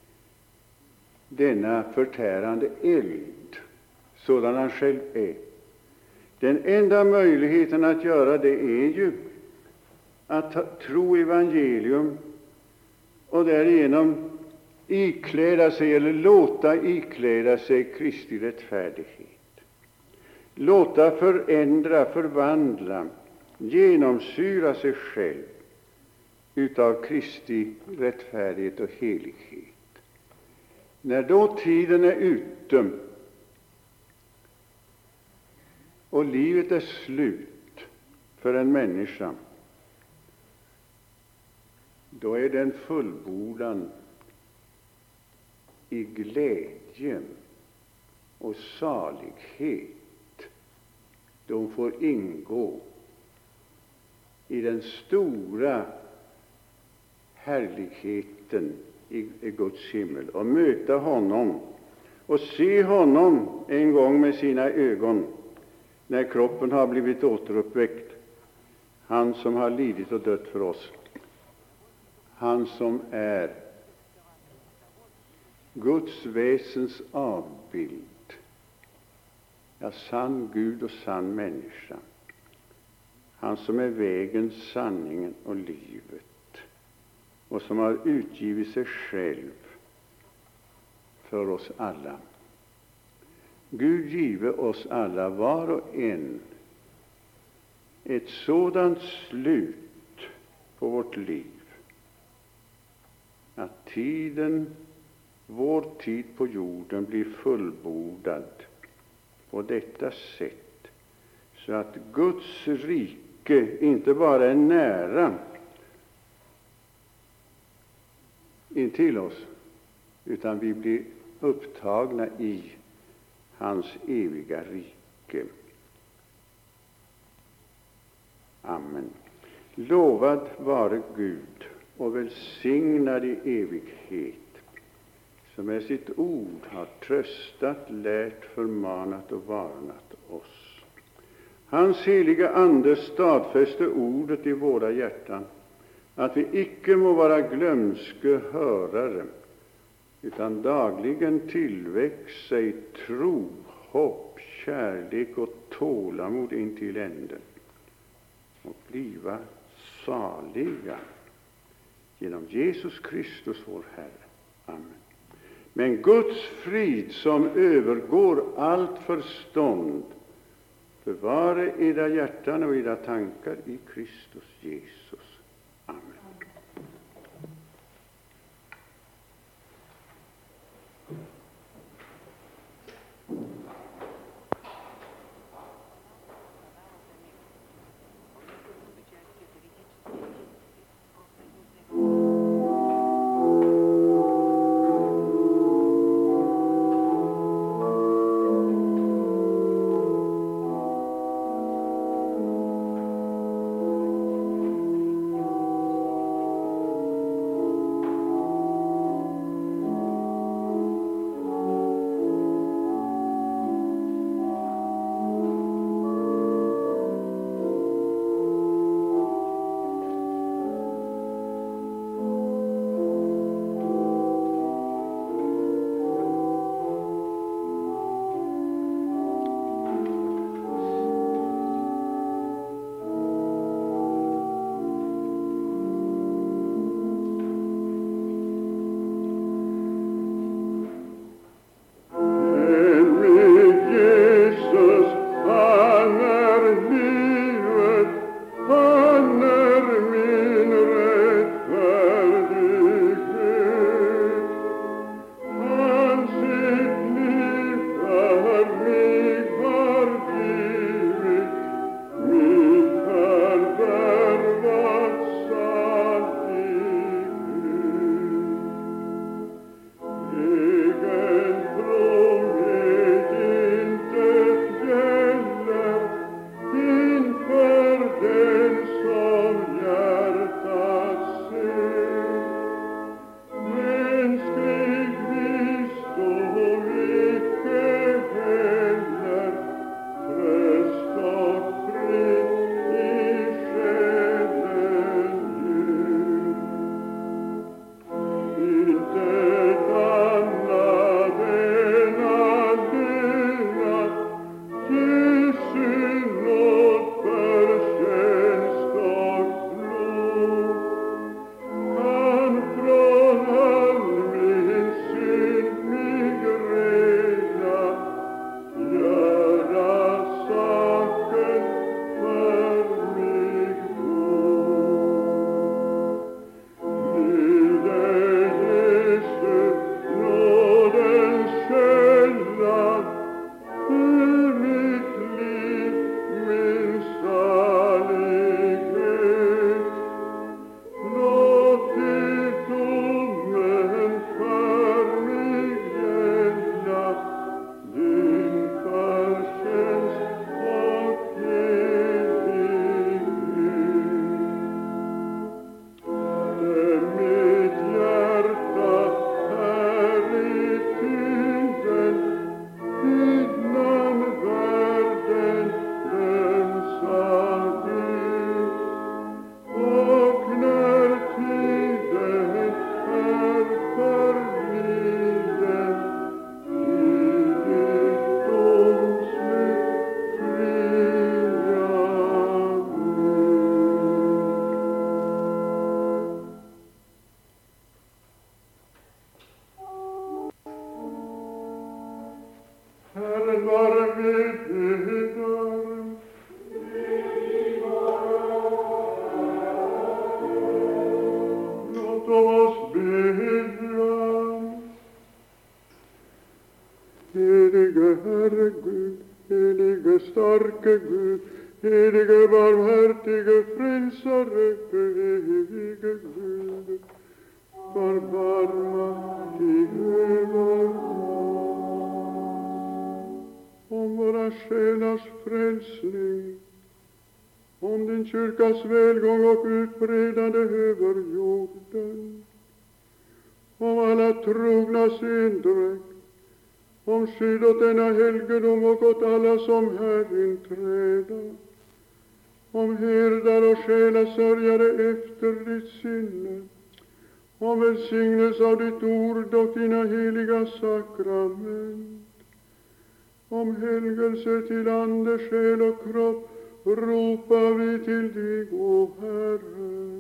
denna förtärande eld, sådan han själv är? Den enda möjligheten att göra det är ju att tro evangelium och därigenom ikläda sig eller låta ikläda sig Kristi rättfärdighet. Låta förändra, förvandla, genomsyra sig själv utav Kristi rättfärdighet och helighet. När då tiden är ute och livet är slut för en människa, då är den fullbordan i glädje och salighet. De får ingå i den stora härligheten i Guds himmel och möta honom och se honom en gång med sina ögon när kroppen har blivit återuppväckt. Han som har lidit och dött för oss. Han som är Guds väsens avbild. Ja, sann Gud och sann människa. Han som är vägen, sanningen och livet och som har utgivit sig själv för oss alla. Gud give oss alla, var och en, ett sådant slut på vårt liv att tiden, vår tid på jorden, blir fullbordad på detta sätt, så att Guds rike inte bara är nära intill oss, utan vi blir upptagna i hans eviga rike. Amen. Lovad vare Gud och välsignad i evighet, som med sitt ord har tröstat, lärt, förmanat och varnat oss. Hans heliga Ande stadfäste ordet i våra hjärtan, att vi icke må vara glömske hörare, utan dagligen tillväxa i tro, hopp, kärlek och tålamod intill änden, och bliva saliga genom Jesus Kristus vår Herre. Amen. Men Guds frid, som övergår allt förstånd, bevare era hjärtan och era tankar i Kristus Jesus. Amen. starke Gud, helige, barmhärtige frälsare, evige Gud, förbarma dig över om våra själars frälsning, om din kyrkas välgång och utbredande över jorden, om alla trognas endräkt, om skydd åt denna helgedom och åt alla som här inträda, om herdar och själasörjare efter ditt sinne, om välsignelse av ditt ord och dina heliga sakrament, om helgelse till ande, själ och kropp, ropar vi till dig, o Herre.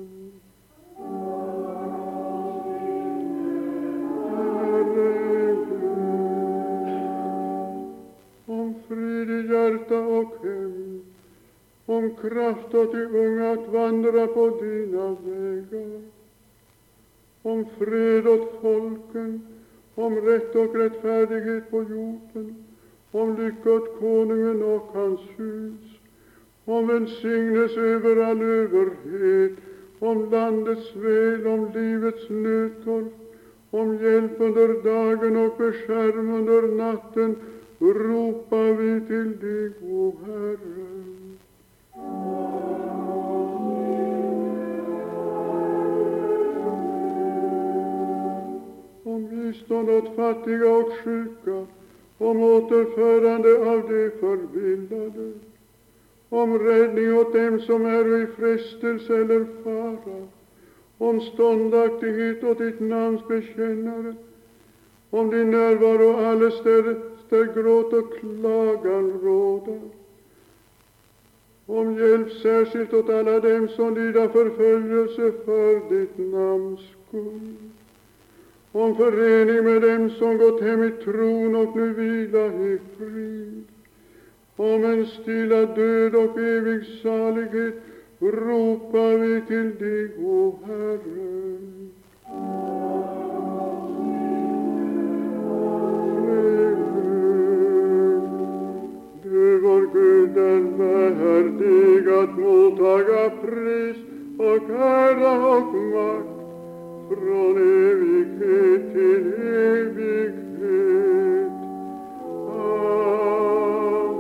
Om frid i hjärta och hem, om kraft åt de unga att vandra på dina vägar, om fred åt folken, om rätt och rättfärdighet på jorden, om lycka åt konungen och hans hus, om välsignelse över all överhet, om landets väl, om livets nödtorft, om hjälp under dagen och beskärm under natten, ropar vi till dig, o Herre. Om bistånd åt fattiga och sjuka, om återförande av de förvillade, om räddning åt dem som är i frestelse eller fara, om ståndaktighet åt ditt namns bekännare, om din närvaro allestädes där gråt och klagan råda, om hjälp särskilt åt alla dem som lider förföljelse för ditt namns skull, om förening med dem som gått hem i tron och nu vila i frid, om en stilla död och evig salighet, ropar vi till dig, o Herre. Du, vår Gud, är värdig att mottaga pris och ära och makt från evighet till evighet. Amen.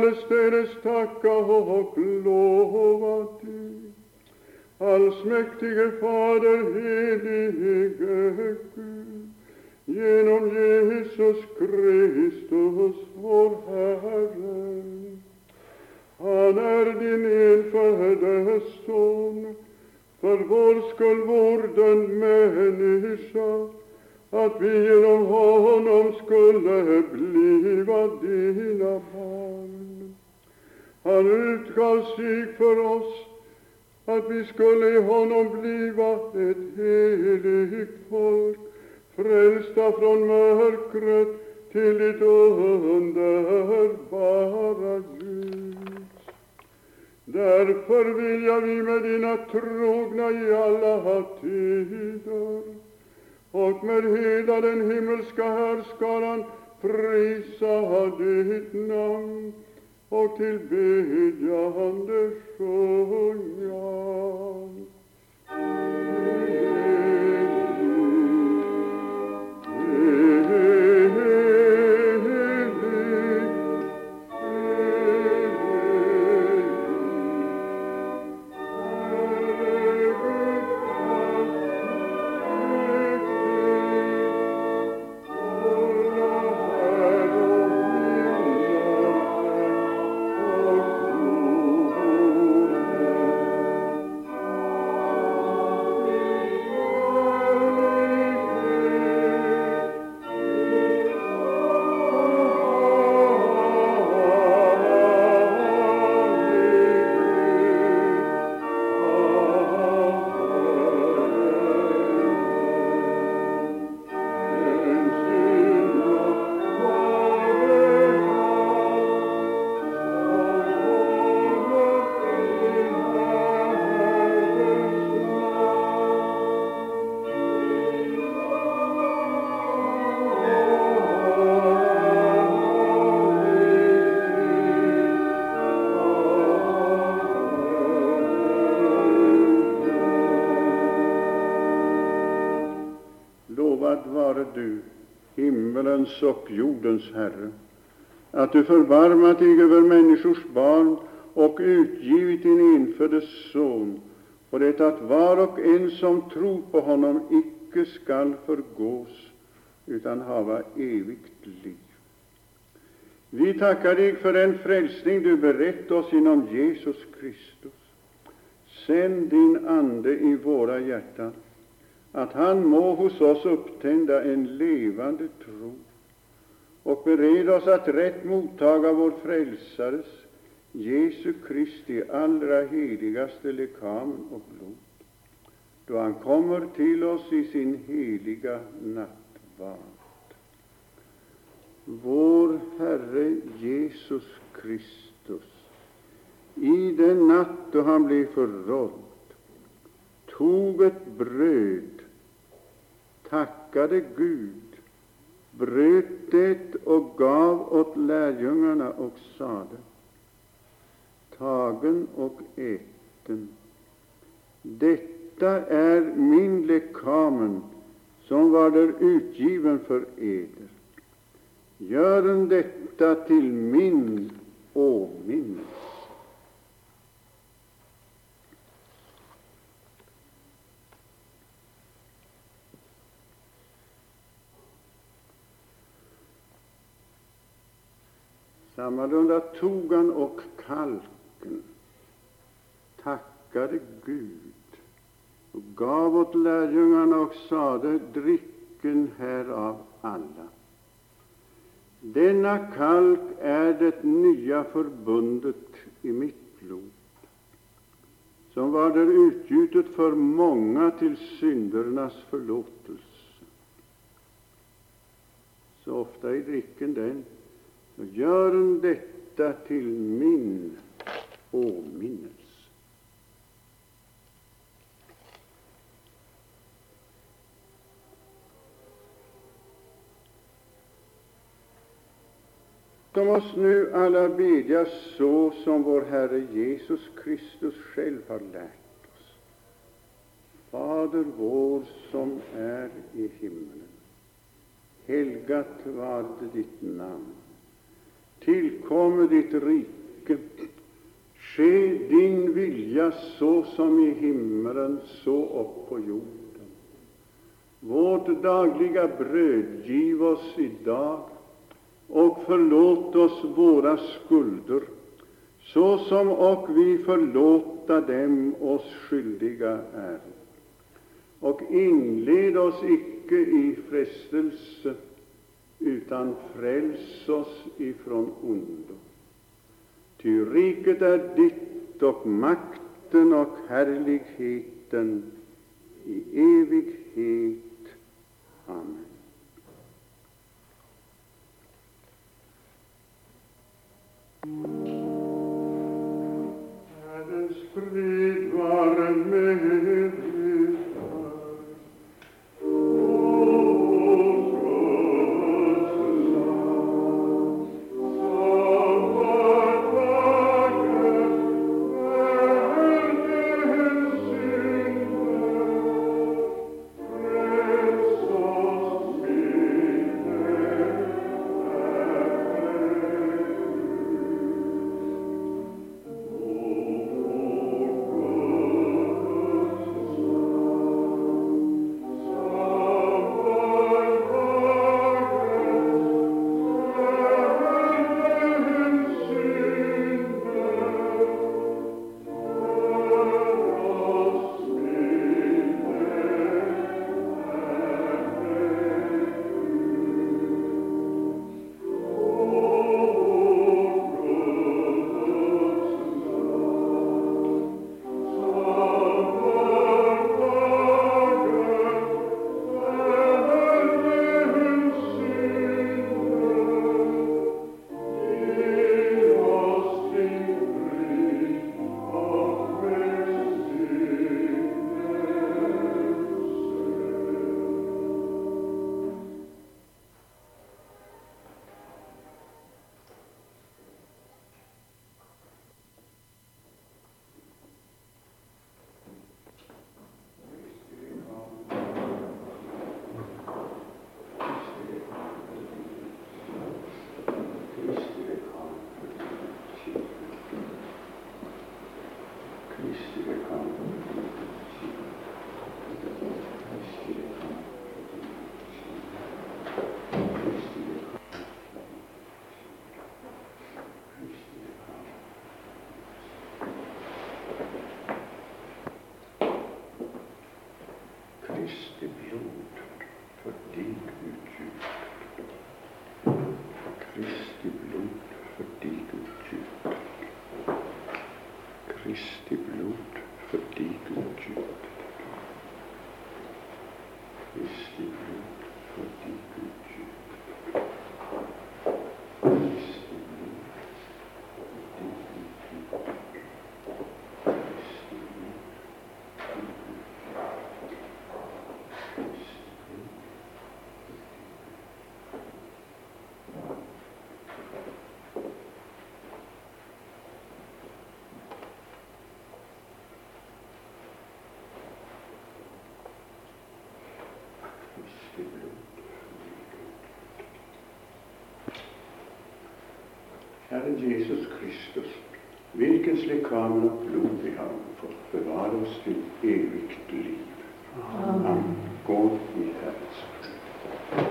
allestädes tacka och lova dig. Allsmäktige Fader, helige Gud, genom Jesus Kristus vår Herre. Han är din enfödde son, för vår skull vorden människa, att vi genom honom skulle bliva dina barn. Han utgav sig för oss, att vi skulle i honom bliva ett heligt folk, frälsta från mörkret till ditt underbara ljus. Därför vill vi med dina trogna i alla tider och med hela den himmelska härskaran prisa ditt namn och tillbedjande sjunga. Himmelens och jordens Herre, att du förbarmat dig över människors barn och utgivit din enfödde son, och det att var och en som tror på honom icke skall förgås, utan hava evigt liv. Vi tackar dig för den frälsning du berett oss inom Jesus Kristus. Sänd din Ande i våra hjärtan, att han må hos oss upptända en levande tro och bereda oss att rätt mottaga vår Frälsares, Jesu Kristi allra heligaste lekamen och blod, då han kommer till oss i sin heliga nattvard. Vår Herre Jesus Kristus, i den natt då han blev förrådd, tog ett bröd, tackade Gud, bröt det och gav åt lärjungarna och sade: tagen och äten, detta är min lekamen som var där utgiven för eder. Gören detta till min åminnelse. Sammalunda tog han och kalken, tackade Gud och gav åt lärjungarna och sade: dricken härav alla. Denna kalk är det nya förbundet i mitt blod, som var där utgjutet för många till syndernas förlåtelse. Så ofta i dricken den, så gör detta till min åminnelse. Låt oss nu alla bedja så som vår Herre Jesus Kristus själv har lärt oss. Fader vår som är i himmelen. Helgat varde ditt namn. Tilkomme ditt rike. Skje din vilja så som i himmelen, så opp på jorden. Vårt dagliga brød giv oss i dag, og forlåt oss våra skulder, så som och vi förlåta dem oss skyldiga är. Och inled oss icke i frestelse, utan fräls oss ifrån ondo. Ty riket är ditt, och makten och härligheten i evighet. Amen. Herrens frid vare med er. Kristi blod for din utgjut. Kristi blod for din utgjut. Kristi blod for din utgjut. Kristi blod for din utgjut. Kristi blod for din utgjut. Herren Jesus Kristus, hvilkens lekamen og blod vi har fått, bevare oss til evigt liv. Amen. Gå i Herrens fred.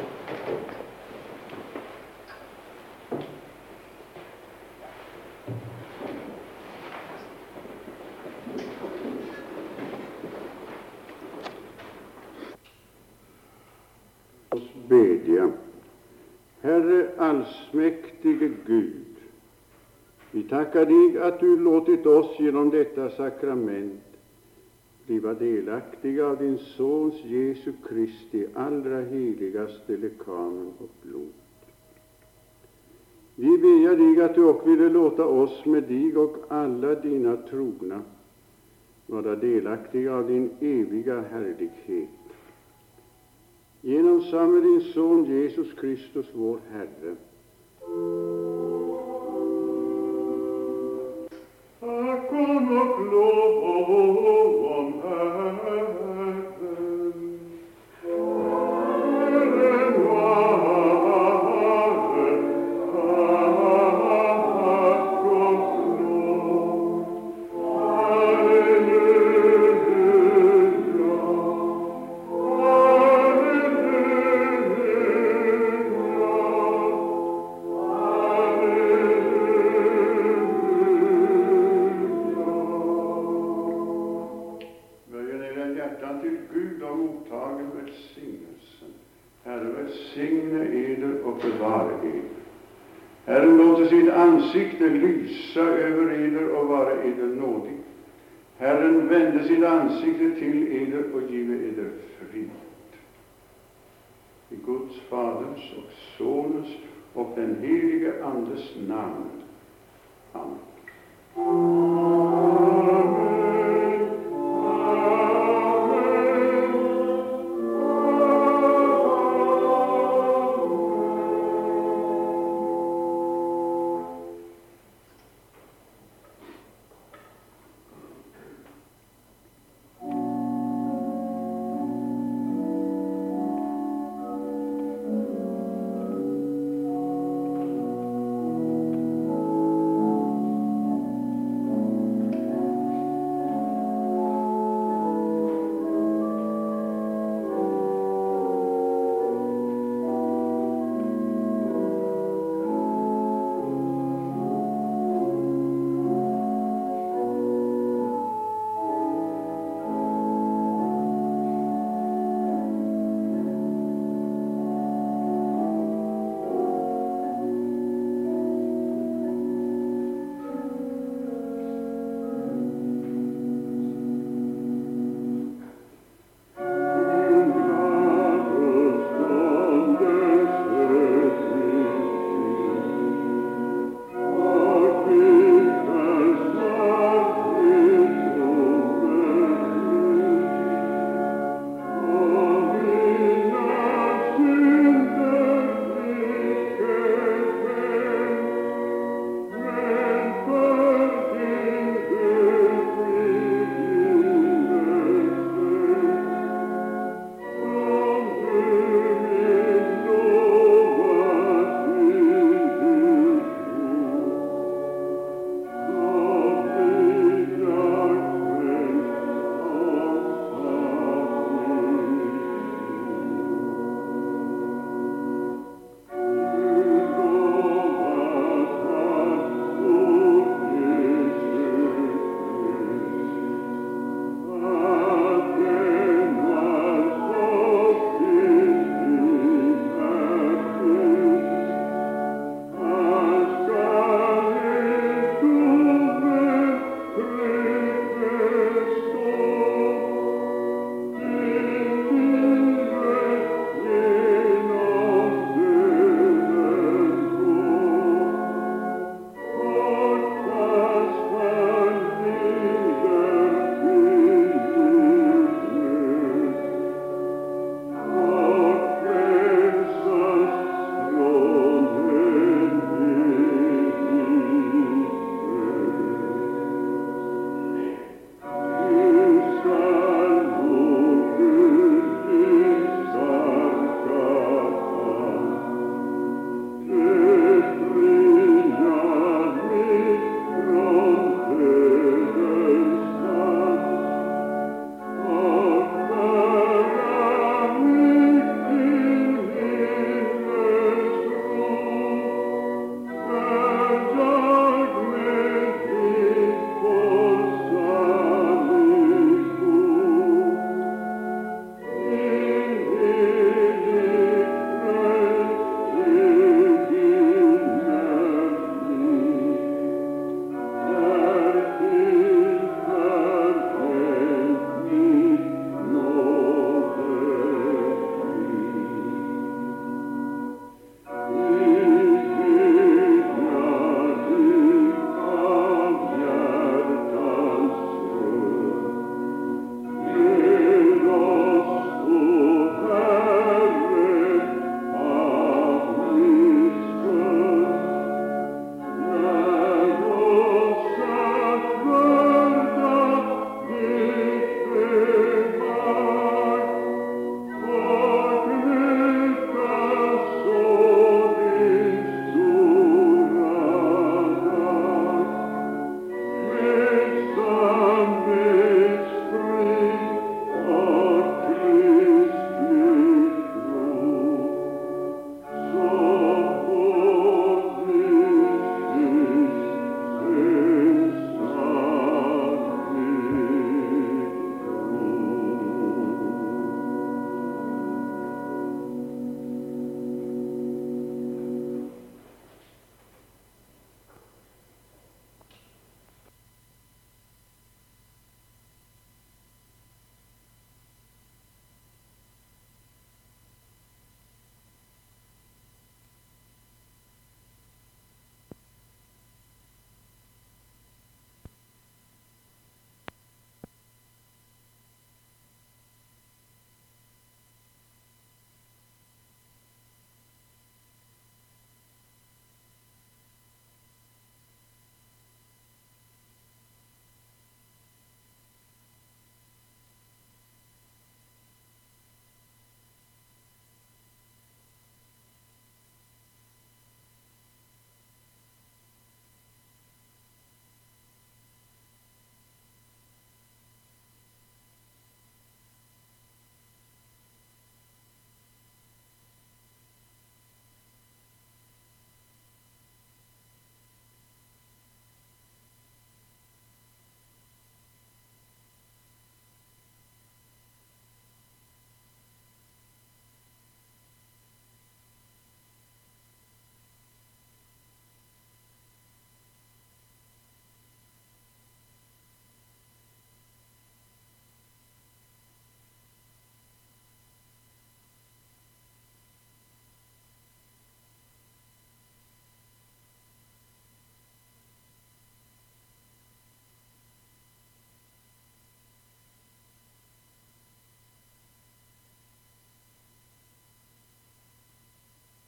Oss bedja. Herre allsmäktige Gud, vi tackar dig att du låtit oss genom detta sakrament bliva delaktiga av din Sons Jesu Kristi allra heligaste lekamen och blod. Vi ber dig att du också ville låta oss med dig och alla dina trogna vara delaktiga av din eviga härlighet. Genom samme din Son Jesus Kristus, vår Herre. Tack och lov om Herren. Herren vare, og mottage velsignelsen. Herre, velsigne eder og bevare eder. Herren låter sitt ansikte lyse over eder og være eder nådig. Herren vende sitt ansikte til eder og give eder frid. I Guds Faders og Sonens og den helige Andes navn. Amen.